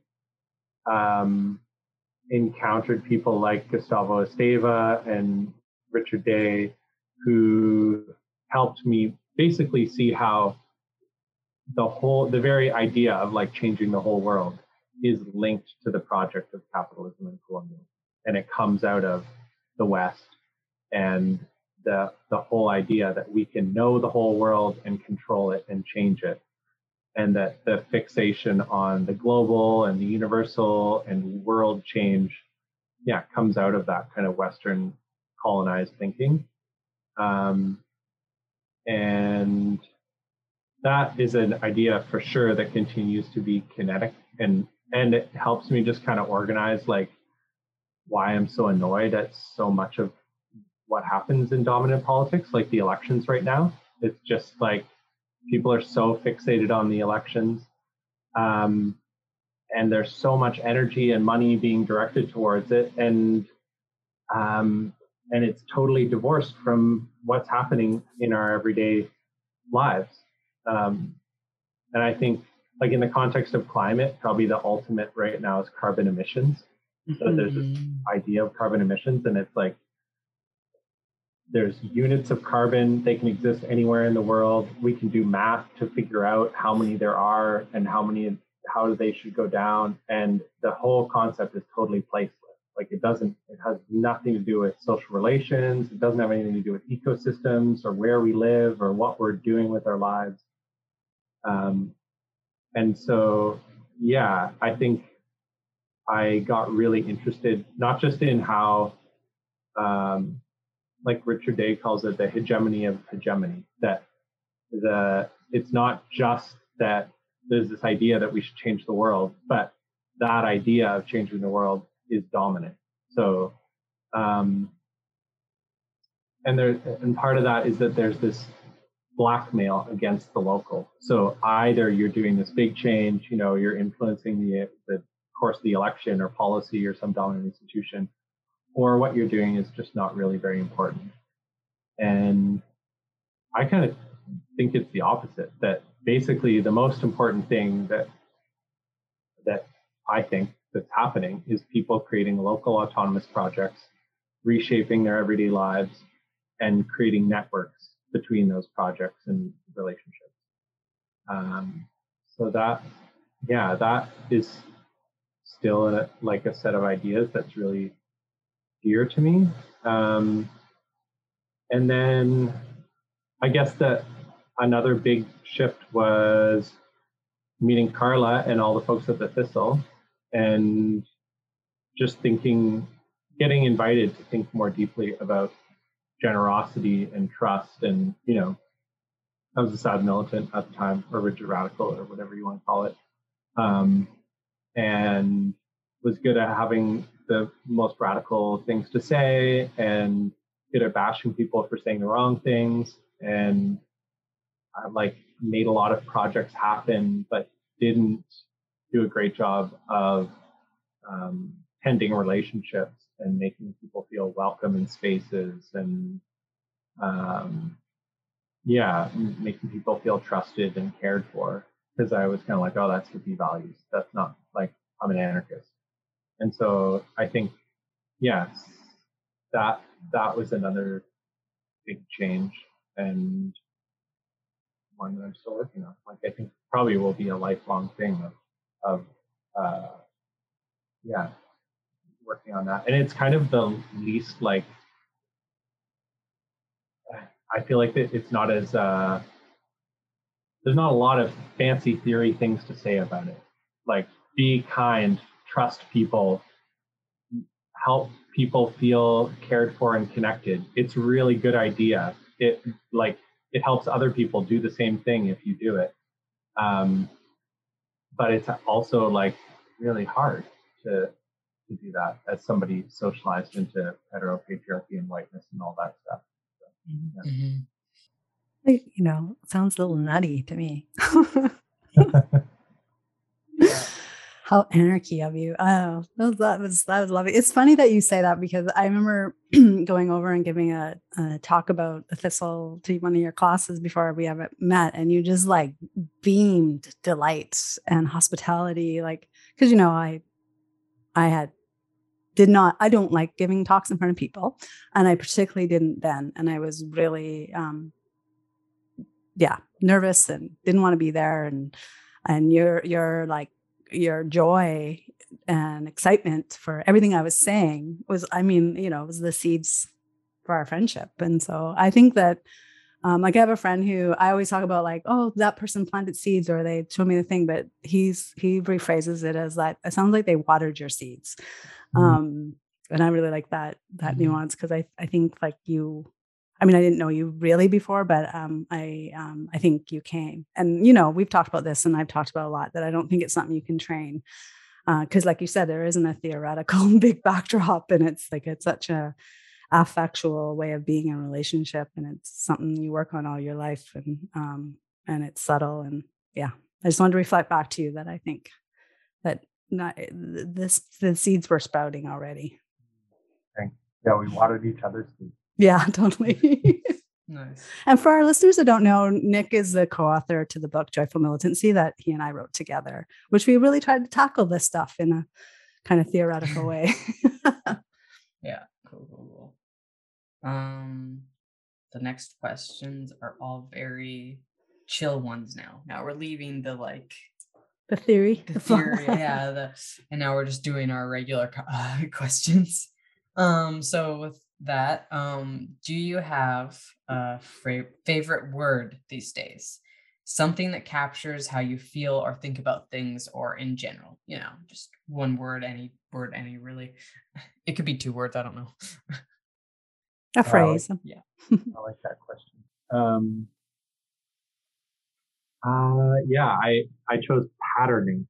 um, encountered people like Gustavo Esteva and Richard Day, who helped me basically see how the whole, the very idea of like changing the whole world is linked to the project of capitalism and colonialism, and it comes out of the West. And the the whole idea that we can know the whole world and control it and change it, and that the fixation on the global and the universal and world change, yeah, comes out of that kind of Western colonized thinking. Um, and that is an idea for sure that continues to be kinetic, and and it helps me just kind of organize like why I'm so annoyed at so much of what happens in dominant politics, like the elections right now. It's just like people are so fixated on the elections, um, and there's so much energy and money being directed towards it, and um, and it's totally divorced from what's happening in our everyday lives. Um, and I think, like in the context of climate, probably the ultimate right now is carbon emissions. Mm-hmm. So there's this idea of carbon emissions, and it's like there's units of carbon. They can exist anywhere in the world. We can do math to figure out how many there are and how many, how they should go down. And the whole concept is totally placeless. Like it doesn't, it has nothing to do with social relations. It doesn't have anything to do with ecosystems or where we live or what we're doing with our lives. Um, and so, yeah, I think I got really interested, not just in how, um, like Richard Day calls it, the hegemony of hegemony, that the it's not just that there's this idea that we should change the world, but that idea of changing the world is dominant. So, um, and there, and part of that is that there's this blackmail against the local. So either you're doing this big change, you know, you're influencing the, the course of the election or policy or some dominant institution, or what you're doing is just not really very important. And I kind of think it's the opposite, that basically the most important thing that that I think that's happening is people creating local autonomous projects, reshaping their everyday lives, and creating networks between those projects and relationships. Um, so that, yeah, that is still a, like a set of ideas that's really dear to me. Um, and then I guess that another big shift was meeting Carla and all the folks at the Thistle, and just thinking, getting invited to think more deeply about generosity and trust. And, you know, I was a sad militant at the time, or rigid radical, or whatever you want to call it. Um, and was good at having the most radical things to say, and good at bashing people for saying the wrong things. And I like made a lot of projects happen, but didn't do a great job of um, tending relationships and making people feel welcome in spaces, and um, yeah, making people feel trusted and cared for. Because I was kind of like, oh, that's hippie values. That's not, like, I'm an anarchist. And so I think, yes, that that was another big change, and one that I'm still working on. Like, I think probably will be a lifelong thing of, of uh, yeah, working on that. And it's kind of the least, like, I feel like it's not as, uh, there's not a lot of fancy theory things to say about it. Like, be kind, trust people, help people feel cared for and connected. It's a really good idea. It like it helps other people do the same thing if you do it. Um, but it's also like really hard to to do that as somebody socialized into heteropatriarchy and whiteness and all that stuff. So, yeah. Mm-hmm. Like, you know, sounds a little nutty to me. Yeah. How anarchy of you. Oh, that was, that was, that was lovely. It's funny that you say that, because I remember going over and giving a, a talk about the Thistle to one of your classes before we ever met. And you just like beamed delight and hospitality. Like, cause you know, I, I had, did not, I don't like giving talks in front of people. And I particularly didn't then. And I was really, um, yeah, nervous and didn't want to be there. And, and you're, you're like, your joy and excitement for everything I was saying was, I mean, you know, it was the seeds for our friendship. And so I think that, um, like I have a friend who I always talk about, like, oh, that person planted seeds, or they showed me the thing, but he's, he rephrases it as that it sounds like they watered your seeds. Mm-hmm. Um, and I really like that, that mm-hmm. nuance. Cause I, I think like you, I mean, I didn't know you really before, but um, I, um, I think you came, and, you know, we've talked about this, and I've talked about a lot, that I don't think it's something you can train. Uh, cause like you said, there isn't a theoretical big backdrop, and it's like, it's such a affectual way of being in a relationship, and it's something you work on all your life, and, um, and it's subtle. And yeah, I just wanted to reflect back to you that I think that not this, the seeds were sprouting already. Thanks. Yeah. We watered each other's seeds. Yeah, totally. Nice. And for our listeners that don't know, Nick is the co-author to the book Joyful Militancy that he and I wrote together, which we really tried to tackle this stuff in a kind of theoretical way. Yeah, cool, cool, cool. Um, the next questions are all very chill ones now. Now we're leaving the like the theory, the theory, yeah. The and now we're just doing our regular uh, questions. Um, so with that, um, do you have a fra- favorite word these days? Something that captures how you feel or think about things, or in general, you know, just one word, any word, any really. It could be two words. I don't know. A phrase. Uh, yeah, I like that question. Um, uh, yeah, I I chose patterning.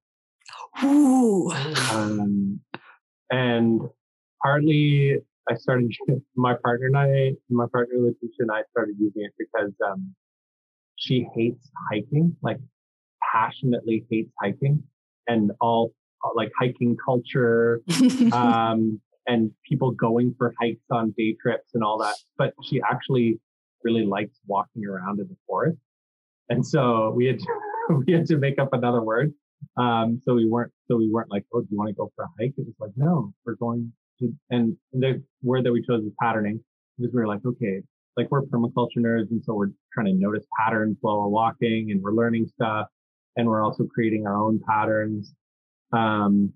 Ooh. Um, and partly I started, my partner and I, my partner Letitia and I started using it because um, she hates hiking, like passionately hates hiking, and all like hiking culture, um, and people going for hikes on day trips and all that. But she actually really likes walking around in the forest. And so we had to, we had to make up another word. Um, so we weren't, so we weren't like, oh, do you want to go for a hike? It was like, no, we're going to, and the word that we chose was patterning, because we were like, okay, like we're permaculture nerds. And so we're trying to notice patterns while we're walking, and we're learning stuff, and we're also creating our own patterns. Um,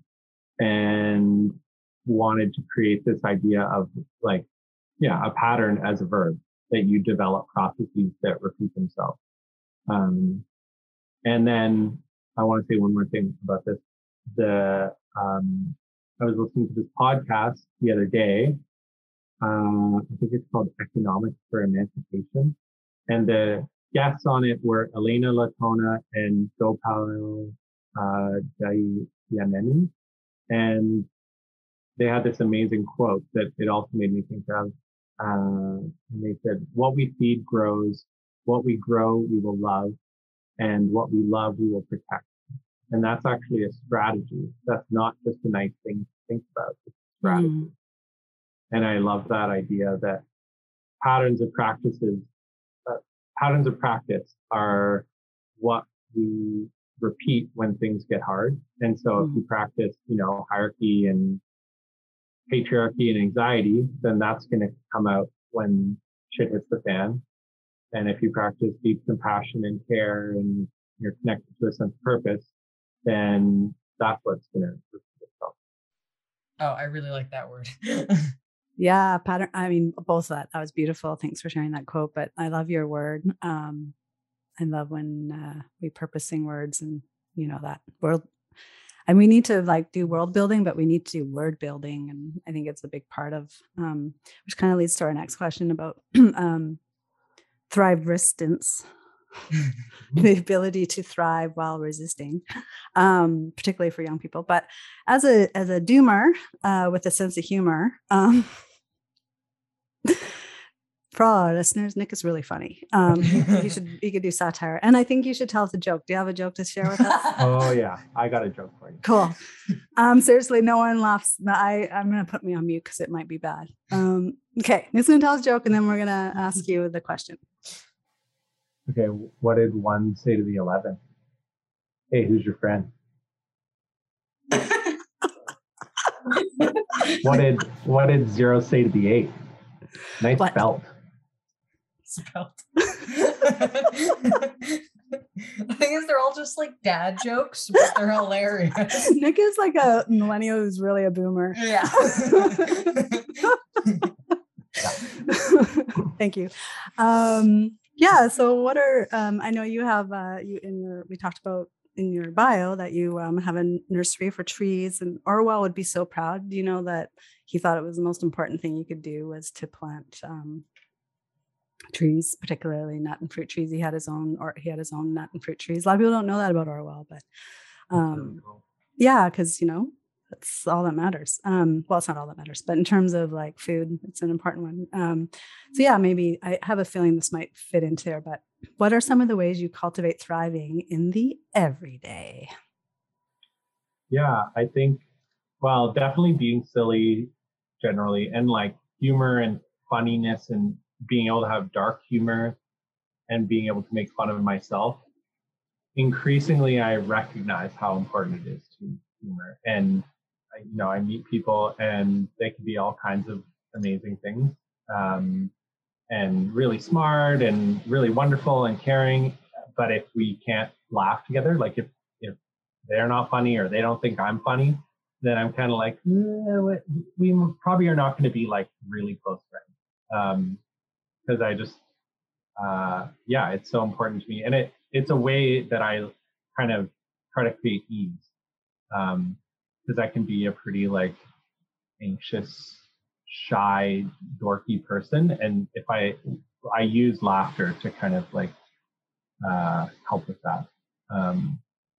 and wanted to create this idea of like, yeah, a pattern as a verb, that you develop processes that repeat themselves. Um, and then I want to say one more thing about this. The, um, I was listening to this podcast the other day. Uh, I think it's called Economics for Emancipation. And the guests on it were Elena Latona and Gopal uh, Jayaneni. And they had this amazing quote that it also made me think of. Uh, and they said, what we feed grows, what we grow, we will love, and what we love, we will protect. And that's actually a strategy. That's not just a nice thing to think about. It's a strategy. Mm. And I love that idea that patterns of practices, uh, patterns of practice are what we repeat when things get hard. And so mm. if you practice, you know, hierarchy and patriarchy and anxiety, then that's going to come out when shit hits the fan. And if you practice deep compassion and care, and you're connected to a sense of purpose, then that's what's going to repeat itself. Oh, I really like that word. Yeah, pattern. I mean, both of that. That was beautiful. Thanks for sharing that quote. But I love your word. Um, I love when uh, we purposing words, and you know that world. And we need to like do world building, but we need to do word building. And I think it's a big part of, um, which kind of leads to our next question about um, thrive resistance, the ability to thrive while resisting, um, particularly for young people. But as a as a doomer uh, with a sense of humor, um, for all our listeners, Nick is really funny. Um, you should you could do satire, and I think you should tell us a joke. Do you have a joke to share with us? Oh yeah, I got a joke for you. Cool. Um, seriously, no one laughs. I I'm gonna put me on mute because it might be bad. Um, okay, Nick's gonna tell us a joke, and then we're gonna ask you the question. Okay, what did one say to the eleven? Hey, who's your friend? What did what did zero say to the eight? Nice what? belt. Spelt. The thing is, they're all just like dad jokes, but they're hilarious. Nick is like a millennial who's really a boomer. Yeah. Thank you. Um, yeah. So what are, um, I know you have, uh, you in your, we talked about in your bio that you um, have a nursery for trees, and Orwell would be so proud. Do you know that he thought it was the most important thing you could do was to plant um, trees, particularly nut and fruit trees. He had his own, or he had his own nut and fruit trees. A lot of people don't know that about Orwell, but um, really cool. Yeah, because, you know, that's all that matters. Um, well, it's not all that matters, but in terms of like food, it's an important one. Um, so yeah, maybe I have a feeling this might fit into there, but what are some of the ways you cultivate thriving in the everyday? Yeah, I think, well, definitely being silly generally, and like humor and funniness, and being able to have dark humor and being able to make fun of myself. Increasingly, I recognize how important it is to humor. And, you know, I meet people and they can be all kinds of amazing things, um, and really smart and really wonderful and caring. But if we can't laugh together, like if, if they're not funny or they don't think I'm funny, then I'm kind of like, eh, we probably are not going to be like really close friends. Um, because I just, uh, yeah, it's so important to me. And it it's a way that I kind of try to create ease. Um, because I can be a pretty like anxious, shy, dorky person. And if I, I use laughter to kind of like uh, help with that. Um,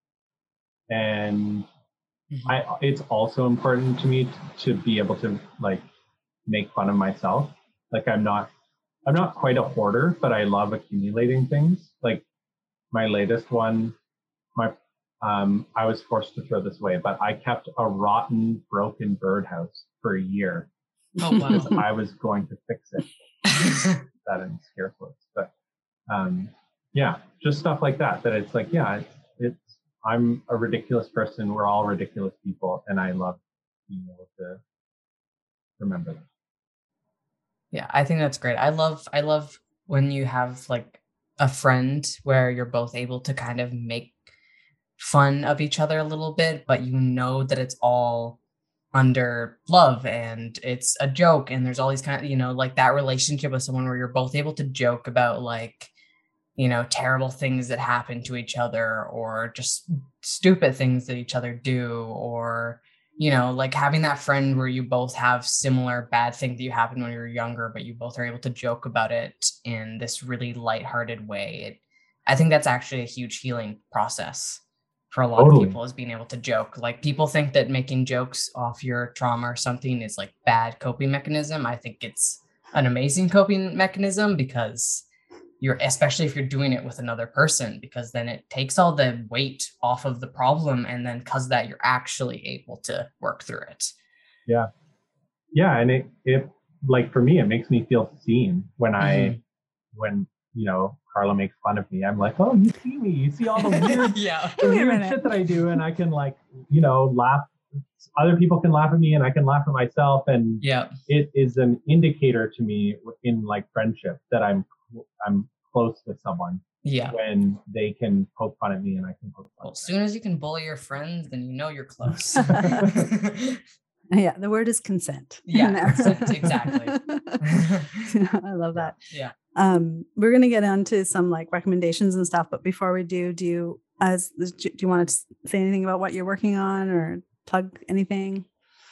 and mm-hmm. I, it's also important to me to, to be able to like make fun of myself. Like I'm not, I'm not quite a hoarder, but I love accumulating things. Like my latest one, my um, I was forced to throw this away, but I kept a rotten, broken birdhouse for a year. Oh wow! Because I was going to fix it. That in scare quotes, but um, yeah, just stuff like that. That it's like, yeah, it's, it's. I'm a ridiculous person. We're all ridiculous people, and I love being able to remember that. Yeah, I think that's great. I love I love when you have like a friend where you're both able to kind of make fun of each other a little bit, but you know that it's all under love and it's a joke, and there's all these kind of, you know, like that relationship with someone where you're both able to joke about like, you know, terrible things that happen to each other, or just stupid things that each other do, or you know, like having that friend where you both have similar bad things that you happened when you were younger, but you both are able to joke about it in this really lighthearted way. It, I think that's actually a huge healing process for a lot totally. of people, is being able to joke. Like people think that making jokes off your trauma or something is like bad coping mechanism. I think it's an amazing coping mechanism, because you're, especially if you're doing it with another person, because then it takes all the weight off of the problem. And then because of that, you're actually able to work through it. Yeah. Yeah. And it, it like for me, it makes me feel seen when mm-hmm. I, when, you know, Carla makes fun of me. I'm like, oh, you see me, you see all the weird, yeah. the weird shit that I do. And I can like, you know, laugh. Other people can laugh at me and I can laugh at myself. And yeah, it is an indicator to me in like friendship that I'm, I'm close with someone. Yeah. When they can poke fun at me and I can poke fun. Well, as soon as you can bully your friends, then you know you're close. Yeah, the word is consent. Yeah, consent, exactly. I love that. Yeah. Um, we're gonna get onto some like recommendations and stuff, but before we do, do you as do you want to say anything about what you're working on or plug anything?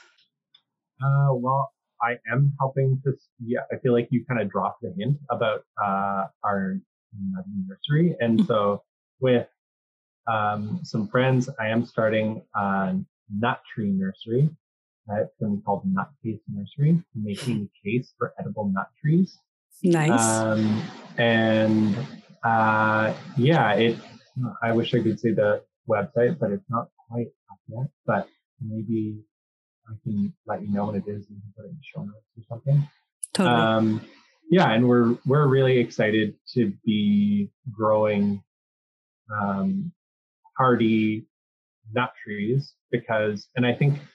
Uh, well, I am helping to. Yeah, I feel like you kind of dropped the hint about uh, our nursery, and so with um, some friends, I am starting a nut tree nursery. Uh, it's going to be called Nut Case Nursery, making a case for edible nut trees. Nice. Um, and uh, yeah, it. I wish I could say the website, but it's not quite up yet. But maybe I can let you know what it is and put it in the show notes or something. Totally. Um, yeah, and we're we're really excited to be growing um, hardy nut trees because, and I think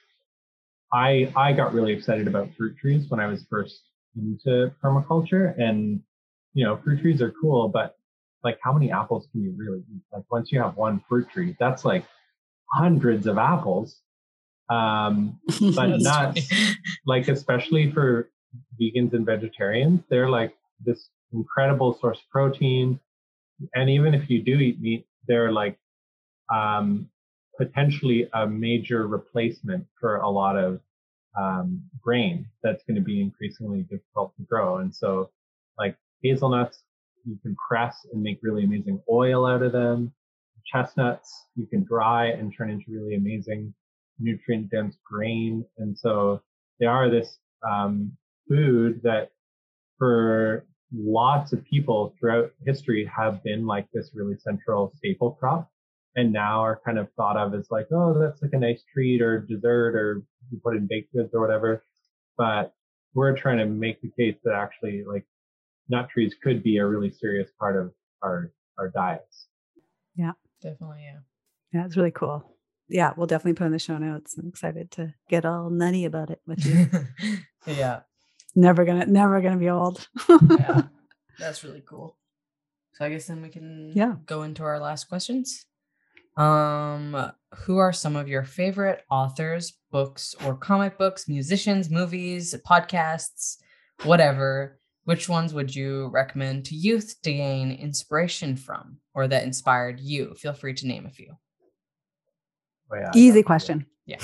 I I got really excited about fruit trees when I was first into permaculture, and you know, fruit trees are cool, but like, how many apples can you really eat? Like, once you have one fruit tree, that's like hundreds of apples. Um, but nuts, like, especially for vegans and vegetarians, they're like this incredible source of protein. And even if you do eat meat, they're like um, potentially a major replacement for a lot of um, grain that's going to be increasingly difficult to grow. And so like hazelnuts, you can press and make really amazing oil out of them. Chestnuts, you can dry and turn into really amazing nutrient dense grain. And so they are this um, food that for lots of people throughout history have been like this really central staple crop, and now are kind of thought of as like, oh, that's like a nice treat or dessert, or you put in baked goods or whatever. But we're trying to make the case that actually like nut trees could be a really serious part of our our diets. Yeah, Definitely, yeah. yeah, it's really cool. Yeah, we'll definitely put in the show notes. I'm excited to get all nutty about it with you. Yeah. Never gonna, never gonna be old. Yeah, that's really cool. So I guess then we can yeah. go into our last questions. Um, who are some of your favorite authors, books, or comic books, musicians, movies, podcasts, whatever? Which ones would you recommend to youth to gain inspiration from, or that inspired you? Feel free to name a few. Oh, yeah, Easy question. Yeah.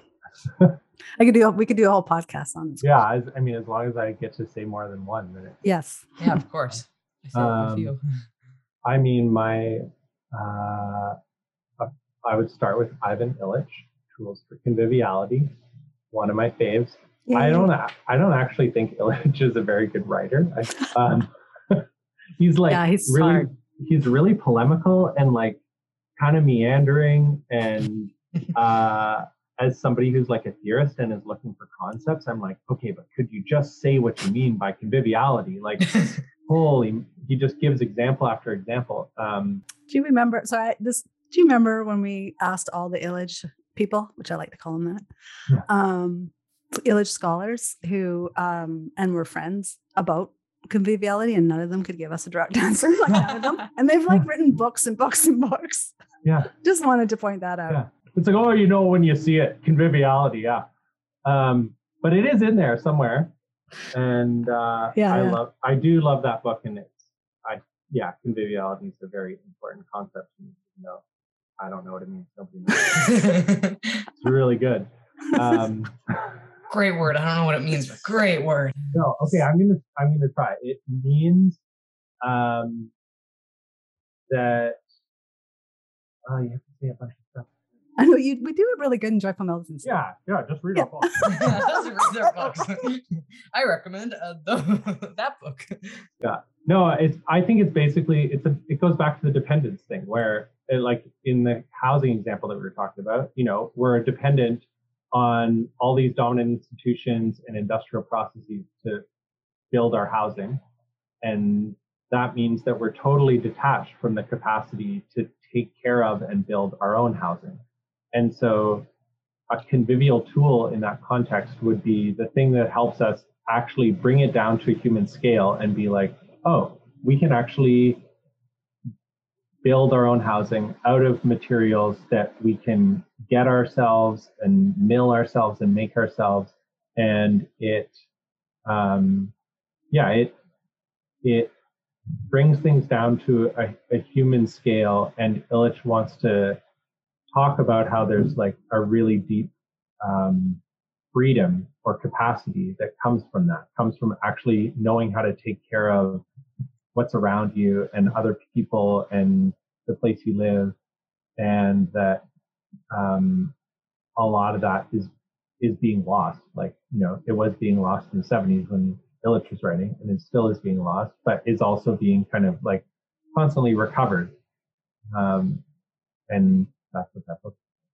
I could do. We could do a whole podcast on this. Yeah, as, I mean, as long as I get to say more than one, then it, Yes. Yeah, of course. I said a few. Um, I mean, my uh, I would start with Ivan Illich, Tools for Conviviality, one of my faves. Yay. I don't I don't actually think Illich is a very good writer. I, um, he's like Yeah, he's really smart. he's really polemical and like kind of meandering, and uh, as somebody who's like a theorist and is looking for concepts, I'm like, okay, but could you just say what you mean by conviviality? Like, holy, he just gives example after example. Um, Do you remember? So I this. Do you remember when we asked all the Illich people, which I like to call them that, Yeah. um, Illich scholars who um, and were friends about conviviality, and none of them could give us a direct answer. Like none of them, and they've like written books and books and books. yeah. Just wanted to point that out. Yeah. It's like, oh, you know, when you see it, conviviality. Yeah. Um, but it is in there somewhere. And uh, Yeah, I yeah. love, I do love that book. And it's, I, yeah, conviviality is a very important concept to know. I don't know what it means. Nobody knows. It's really good. Um, Great word. I don't know what it means, but great word. no, okay. I'm going to, I'm going to try. It means um, that, oh, you have to say a bunch of stuff. I know you. We do it really good in Joyful Medicine. Yeah, yeah, just read Yeah. our book. That's a read their books. I recommend uh, the, that book. Yeah. No, it's, I think it's basically, it's a, it goes back to the dependence thing where it, like in the housing example that we were talking about, you know, we're dependent on all these dominant institutions and industrial processes to build our housing. And that means that we're totally detached from the capacity to take care of and build our own housing. And so a convivial tool in that context would be the thing that helps us actually bring it down to a human scale and be like, oh, we can actually build our own housing out of materials that we can get ourselves and mill ourselves and make ourselves. And it, um, yeah, it, it brings things down to a, a human scale. And Illich wants to talk about how there's like a really deep um, freedom or capacity that comes from that, comes from actually knowing how to take care of what's around you and other people and the place you live. And that um, a lot of that is is being lost. Like, you know, it was being lost in the seventies when Illich was writing, and it still is being lost, but is also being kind of like constantly recovered. Um, and that's what that book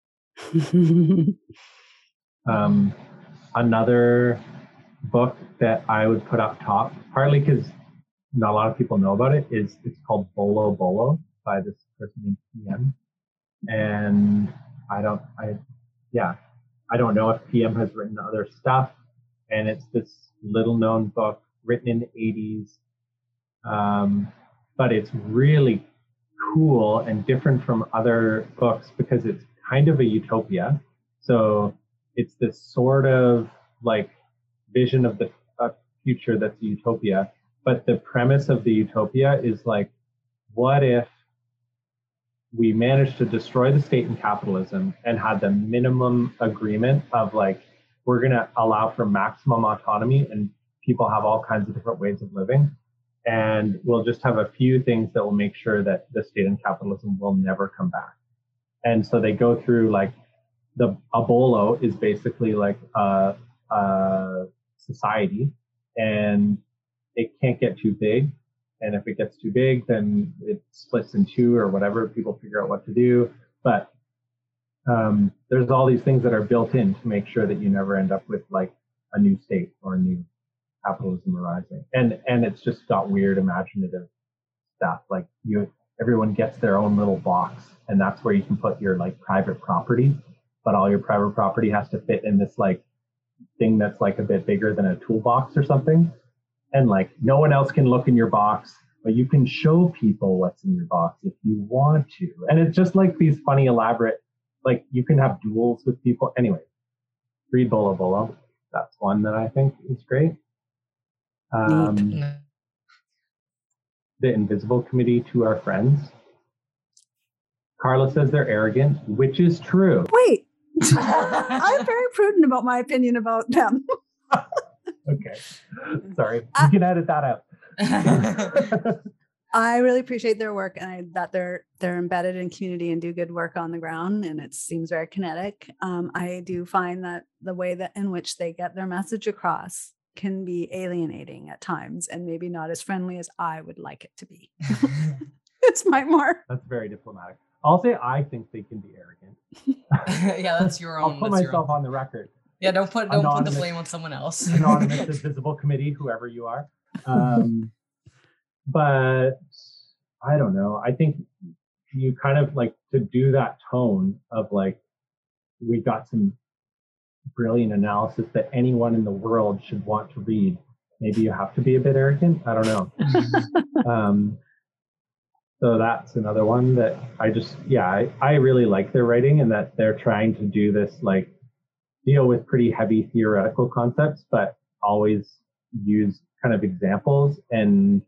is. Um, another book that I would put up top, partly because not a lot of people know about it, is it's called Bolo Bolo by this person named P M. And I don't, I, yeah, I don't know if P M has written other stuff. And it's this little known book written in the eighties. Um, but it's really cool and different from other books because it's kind of a utopia. So it's this sort of like vision of the uh, future that's a utopia, but the premise of the utopia is like, what if we managed to destroy the state and capitalism and had the minimum agreement of like, we're going to allow for maximum autonomy and people have all kinds of different ways of living. And we'll just have a few things that will make sure that the state and capitalism will never come back. And so they go through like the a bolo is basically like a, a society, and it can't get too big. And if it gets too big, then it splits in two or whatever. People figure out what to do. But um, there's all these things that are built in to make sure that you never end up with like a new state or a new capitalism arising. And and it's just got weird imaginative stuff. Like you, everyone gets their own little box, and that's where you can put your like private property. But all your private property has to fit in this like thing that's like a bit bigger than a toolbox or something. And like no one else can look in your box, but you can show people what's in your box if you want to. And it's just like these funny, elaborate, like you can have duels with people. Anyway, read Bolo Bolo. That's one that I think is great. Um, the Invisible Committee to Our Friends. Carla says they're arrogant, which is true. Wait, I'm very prudent about my opinion about them. Okay. Sorry. You can edit that out. I really appreciate their work, and I, that they're they're embedded in community and do good work on the ground, and it seems very kinetic. Um, I do find that the way that in which they get their message across can be alienating at times, and maybe not as friendly as I would like it to be. It's my mark. That's very diplomatic. I'll say I think they can be arrogant. Yeah, that's your own. I'll put that's myself your own. on the record. Yeah, don't put don't Anonymous, put the blame on someone else. Anonymous Invisible Committee, whoever you are. Um, but I don't know. I think you kind of like to do that tone of like, we got some brilliant analysis that anyone in the world should want to read. Maybe you have to be a bit arrogant. I don't know. um, so that's another one that I just, yeah, I, I really like their writing, and that they're trying to do this like deal with pretty heavy theoretical concepts, but always use kind of examples. And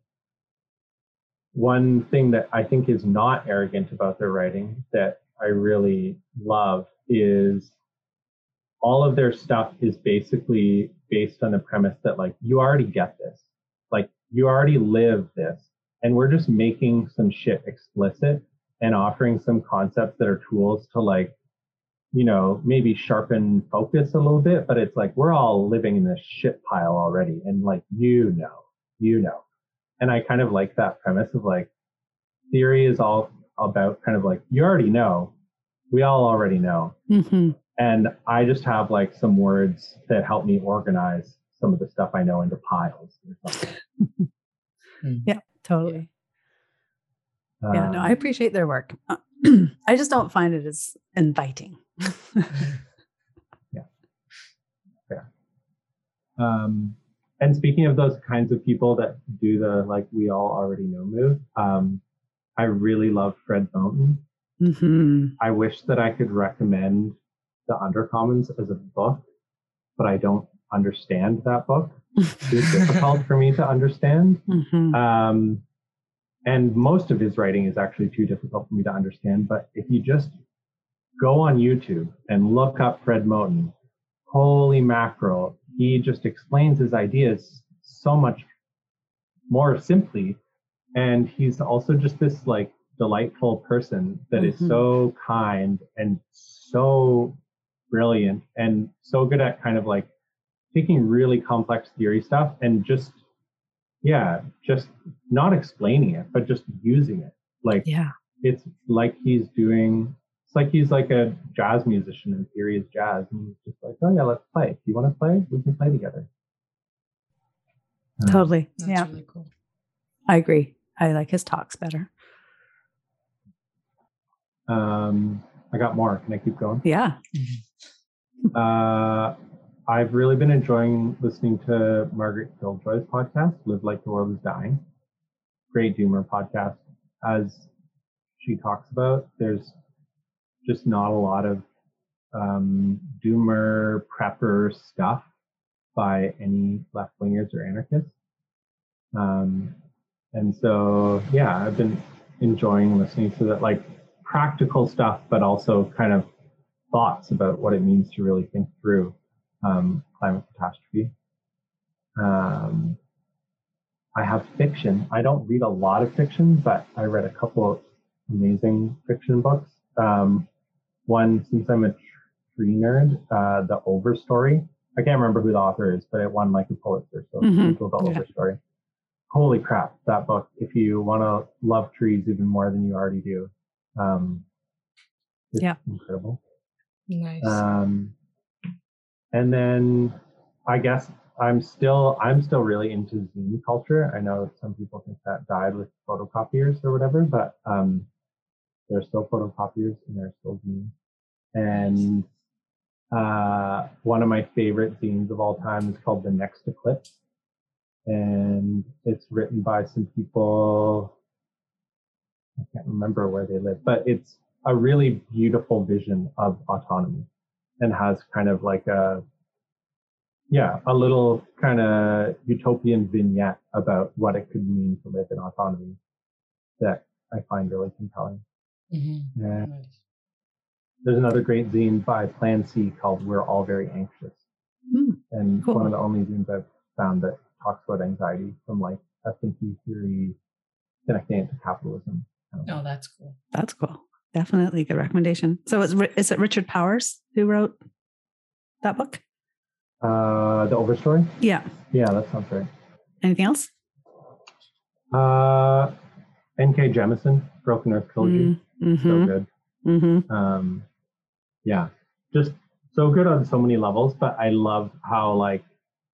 one thing that I think is not arrogant about their writing that I really love is all of their stuff is basically based on the premise that like, you already get this, like you already live this, and we're just making some shit explicit and offering some concepts that are tools to like, you know, maybe sharpen focus a little bit, but it's like, we're all living in this shit pile already. And like, you know, you know, and I kind of like that premise of like, theory is all about kind of like, you already know, we all already know. Mm-hmm. And I just have like some words that help me organize some of the stuff I know into piles or something. Yeah, totally. Um, Yeah, no, I appreciate their work. I just don't find it as inviting. Yeah. Fair. Um, and speaking of those kinds of people that do the like we all already know move, um, I really love Fred Moten. Mm-hmm. I wish that I could recommend The Undercommons as a book, but I don't understand that book. It's difficult for me to understand. Mm-hmm. Um, and most of his writing is actually too difficult for me to understand. But if you just go on YouTube and look up Fred Moten, holy mackerel, he just explains his ideas so much more simply. And he's also just this like delightful person that mm-hmm. is so kind and so brilliant and so good at kind of like taking really complex theory stuff and just, yeah, just not explaining it, but just using it. Like, yeah, it's like he's doing, it's like he's like a jazz musician and theory is jazz. And he's just like, oh yeah, let's play. If you want to play, we can play together. Totally. That's yeah. really cool. I agree. I like his talks better. Um, I got more. Can I keep going? Yeah. Uh, I've really been enjoying listening to Margaret Killjoy's podcast, Live Like the World is Dying. Great doomer podcast. As she talks about, there's just not a lot of um, doomer prepper stuff by any left-wingers or anarchists. Um, and so, yeah, I've been enjoying listening to that, like practical stuff, but also kind of thoughts about what it means to really think through um, climate catastrophe. Um, I have fiction. I don't read a lot of fiction, but I read a couple of amazing fiction books. Um, one, since I'm a tree nerd, uh, The Overstory. I can't remember who the author is, but it won like a Pulitzer, so Mm-hmm. Google The Yeah. Overstory. Holy crap, that book. If you want to love trees even more than you already do, um, it's Yeah. incredible. Nice. Um, and then I guess I'm still I'm still really into zine culture. I know some people think that died with photocopiers or whatever, but um, there's still photocopiers and there's still zines. And uh, one of my favorite zines of all time is called The Next Eclipse, and it's written by some people. I can't remember where they live, but it's a really beautiful vision of autonomy, and has kind of like a yeah, a little kind of utopian vignette about what it could mean to live in autonomy that I find really compelling. Mm-hmm. Yeah. Nice. There's another great zine by Plan C called We're All Very Anxious. Mm, And cool. one of the only zines I've found that talks about anxiety from like a thinking theory connecting it to capitalism. Oh, that's cool. That's cool. Definitely a good recommendation. So is, is it Richard Powers who wrote that book? Uh, the Overstory? Yeah. Yeah, that sounds right. Anything else? Uh, N K Jemisin, Broken Earth Trilogy. Mm-hmm. So good. Mm-hmm. Um, yeah, just so good on so many levels, but I love how like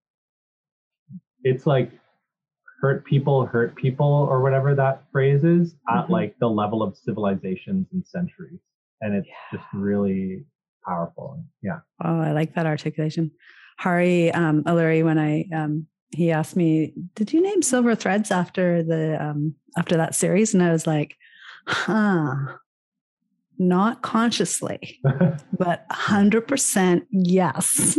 it's like hurt people hurt people or whatever that phrase is at Mhm. like the level of civilizations and centuries, and it's Yeah. just really powerful. Yeah. Oh, I like that articulation. Hari um, O'Leary, when I um, he asked me, "Did you name Silver Threads after the um, after that series?" And I was like, "Huh, not consciously, but one hundred percent yes,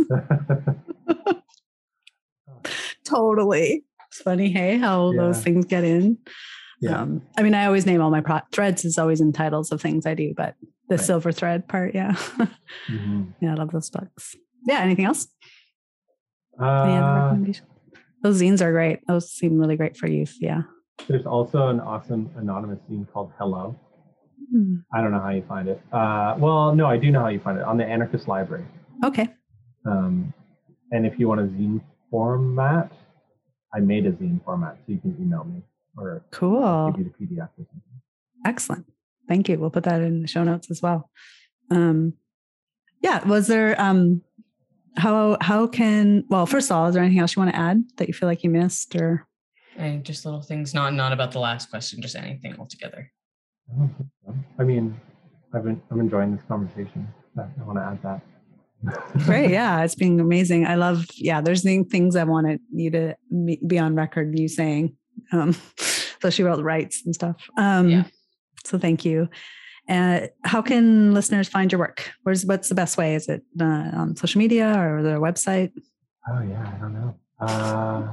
totally." It's funny, hey, how those Yeah. things get in. Yeah. Um, I mean, I always name all my pro- threads is always in titles of things I do, but the Right. silver thread part, yeah, Mhm. yeah, I love those books. Yeah, anything else? Any other Uh, recommendations? Those zines are great. Those seem really great for youth. Yeah. there's also an awesome anonymous zine called Hello. Hmm. I don't know how you find it. Uh, well, no, I do know how you find it on the Anarchist Library. Okay. Um, and if you want a zine format, I made a zine format, so you can email me or I'll Cool. give you the P D F or something. Excellent. Thank you. We'll put that in the show notes as well. Um, yeah. Was there, um, how, how can, well, first of all, is there anything else you want to add that you feel like you missed or? And just little things, not not about the last question, just anything altogether. I don't think so. I mean, I've been, I'm enjoying this conversation. I want to add that. Great. Yeah. It's been amazing. I love, yeah, there's the things I wanted you to be on record, you saying, um, especially about the rights and stuff. Um, Yeah. So thank you. Uh, how can listeners find your work? Where's, what's the best way? Is it uh, on social media or their website? Oh yeah, I don't know. Uh,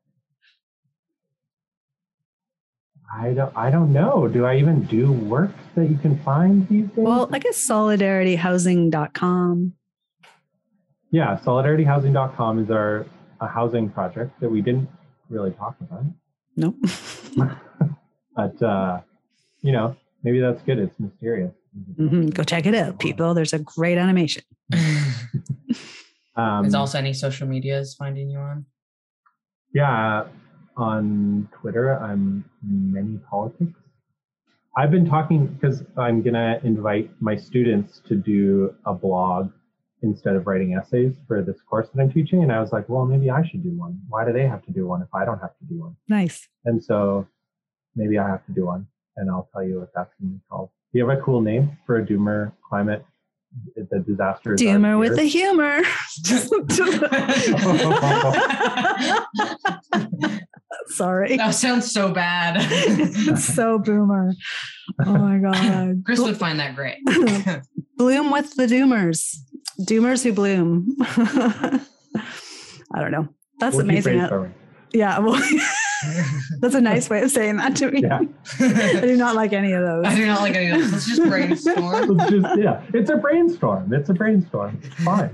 I don't. I don't know. Do I even do work that you can find these days? Well, I guess solidarity housing dot com. yeah, solidarity housing dot com is our a housing project that we didn't really talk about. Nope. But uh, you know, maybe that's good. It's mysterious. Mhm. Go check it out, people. There's a great animation. Um, Is also any social medias finding you on? Yeah, on Twitter, I'm Many Politics. I've been talking because I'm gonna invite my students to do a blog instead of writing essays for this course that I'm teaching, and I was like, well, maybe I should do one. Why do they have to do one if I don't have to do one? Nice. And so maybe I have to do one, and I'll tell you what that's gonna be called. Do you have a cool name for a doomer climate? The disaster. is our Doomer with fear? the humor. Sorry. That sounds so bad. It's so boomer. Oh my God. Chris would find that great. Bloom with the doomers. Doomers who bloom. I don't know. That's We'll keep amazing. brainstorming. Yeah. Well, That's a nice way of saying that to me. Yeah. I do not like any of those. I do not like any of those. Let's just brainstorm. It's just, yeah, it's a brainstorm. It's a brainstorm. It's fine.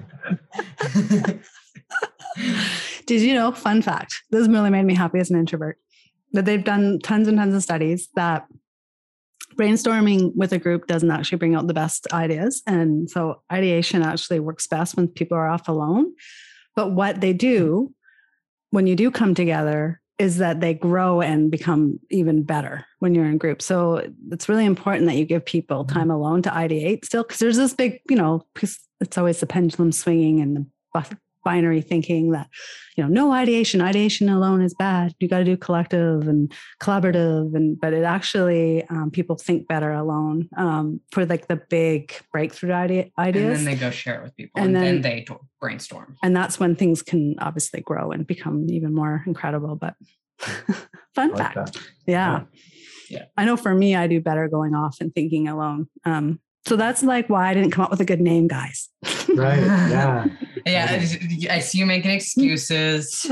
Did you know, fun fact, this really made me happy as an introvert, that they've done tons and tons of studies that brainstorming with a group doesn't actually bring out the best ideas. And so ideation actually works best when people are off alone. But what they do when you do come together is that they grow and become even better when you're in groups. So it's really important that you give people time alone to ideate still, because there's this big, you know, it's always the pendulum swinging and the binary thinking that, you know, no ideation, ideation alone is bad. You got to do collective and collaborative. And, but it actually, um, people think better alone um, for like the big breakthrough idea, ideas. And then they go share it with people and, And then, then- they t- brainstorm. And that's when things can obviously grow and become even more incredible. But fun I like fact. that. Yeah. Yeah. I know for me, I do better going off and thinking alone. Um, so that's like why I didn't come up with a good name, guys. Right. Yeah. Yeah, I, I see you making excuses.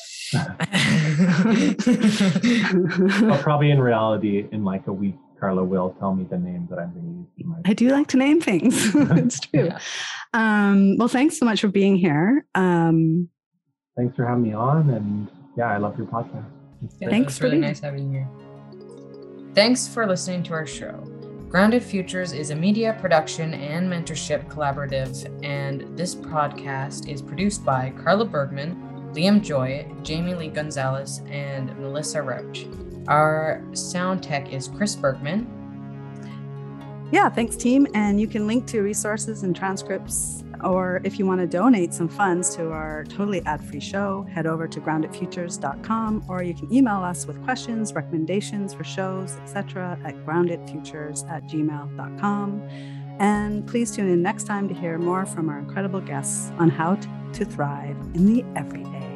Well, probably in reality, in like a week, Carla will tell me the name that I'm going to use. in my- I do like to name things. It's true. Yeah. Um, well, thanks so much for being here. Um, Thanks for having me on. And yeah, I love your podcast. It's Yeah, great. Thanks It's for really being- nice having you here. Thanks for listening to our show. Grounded Futures is a media production and mentorship collaborative, and this podcast is produced by Carla Bergman, Liam Joy, Jamie Lee Gonzalez, and Melissa Roach. Our sound tech is Chris Bergman. yeah, thanks, team. And you can link to resources and transcripts, or if you want to donate some funds to our totally ad-free show, head over to grounded futures dot com, or you can email us with questions, recommendations for shows, et cetera at groundedfutures at gmail dot com. And please tune in next time to hear more from our incredible guests on how to thrive in the everyday.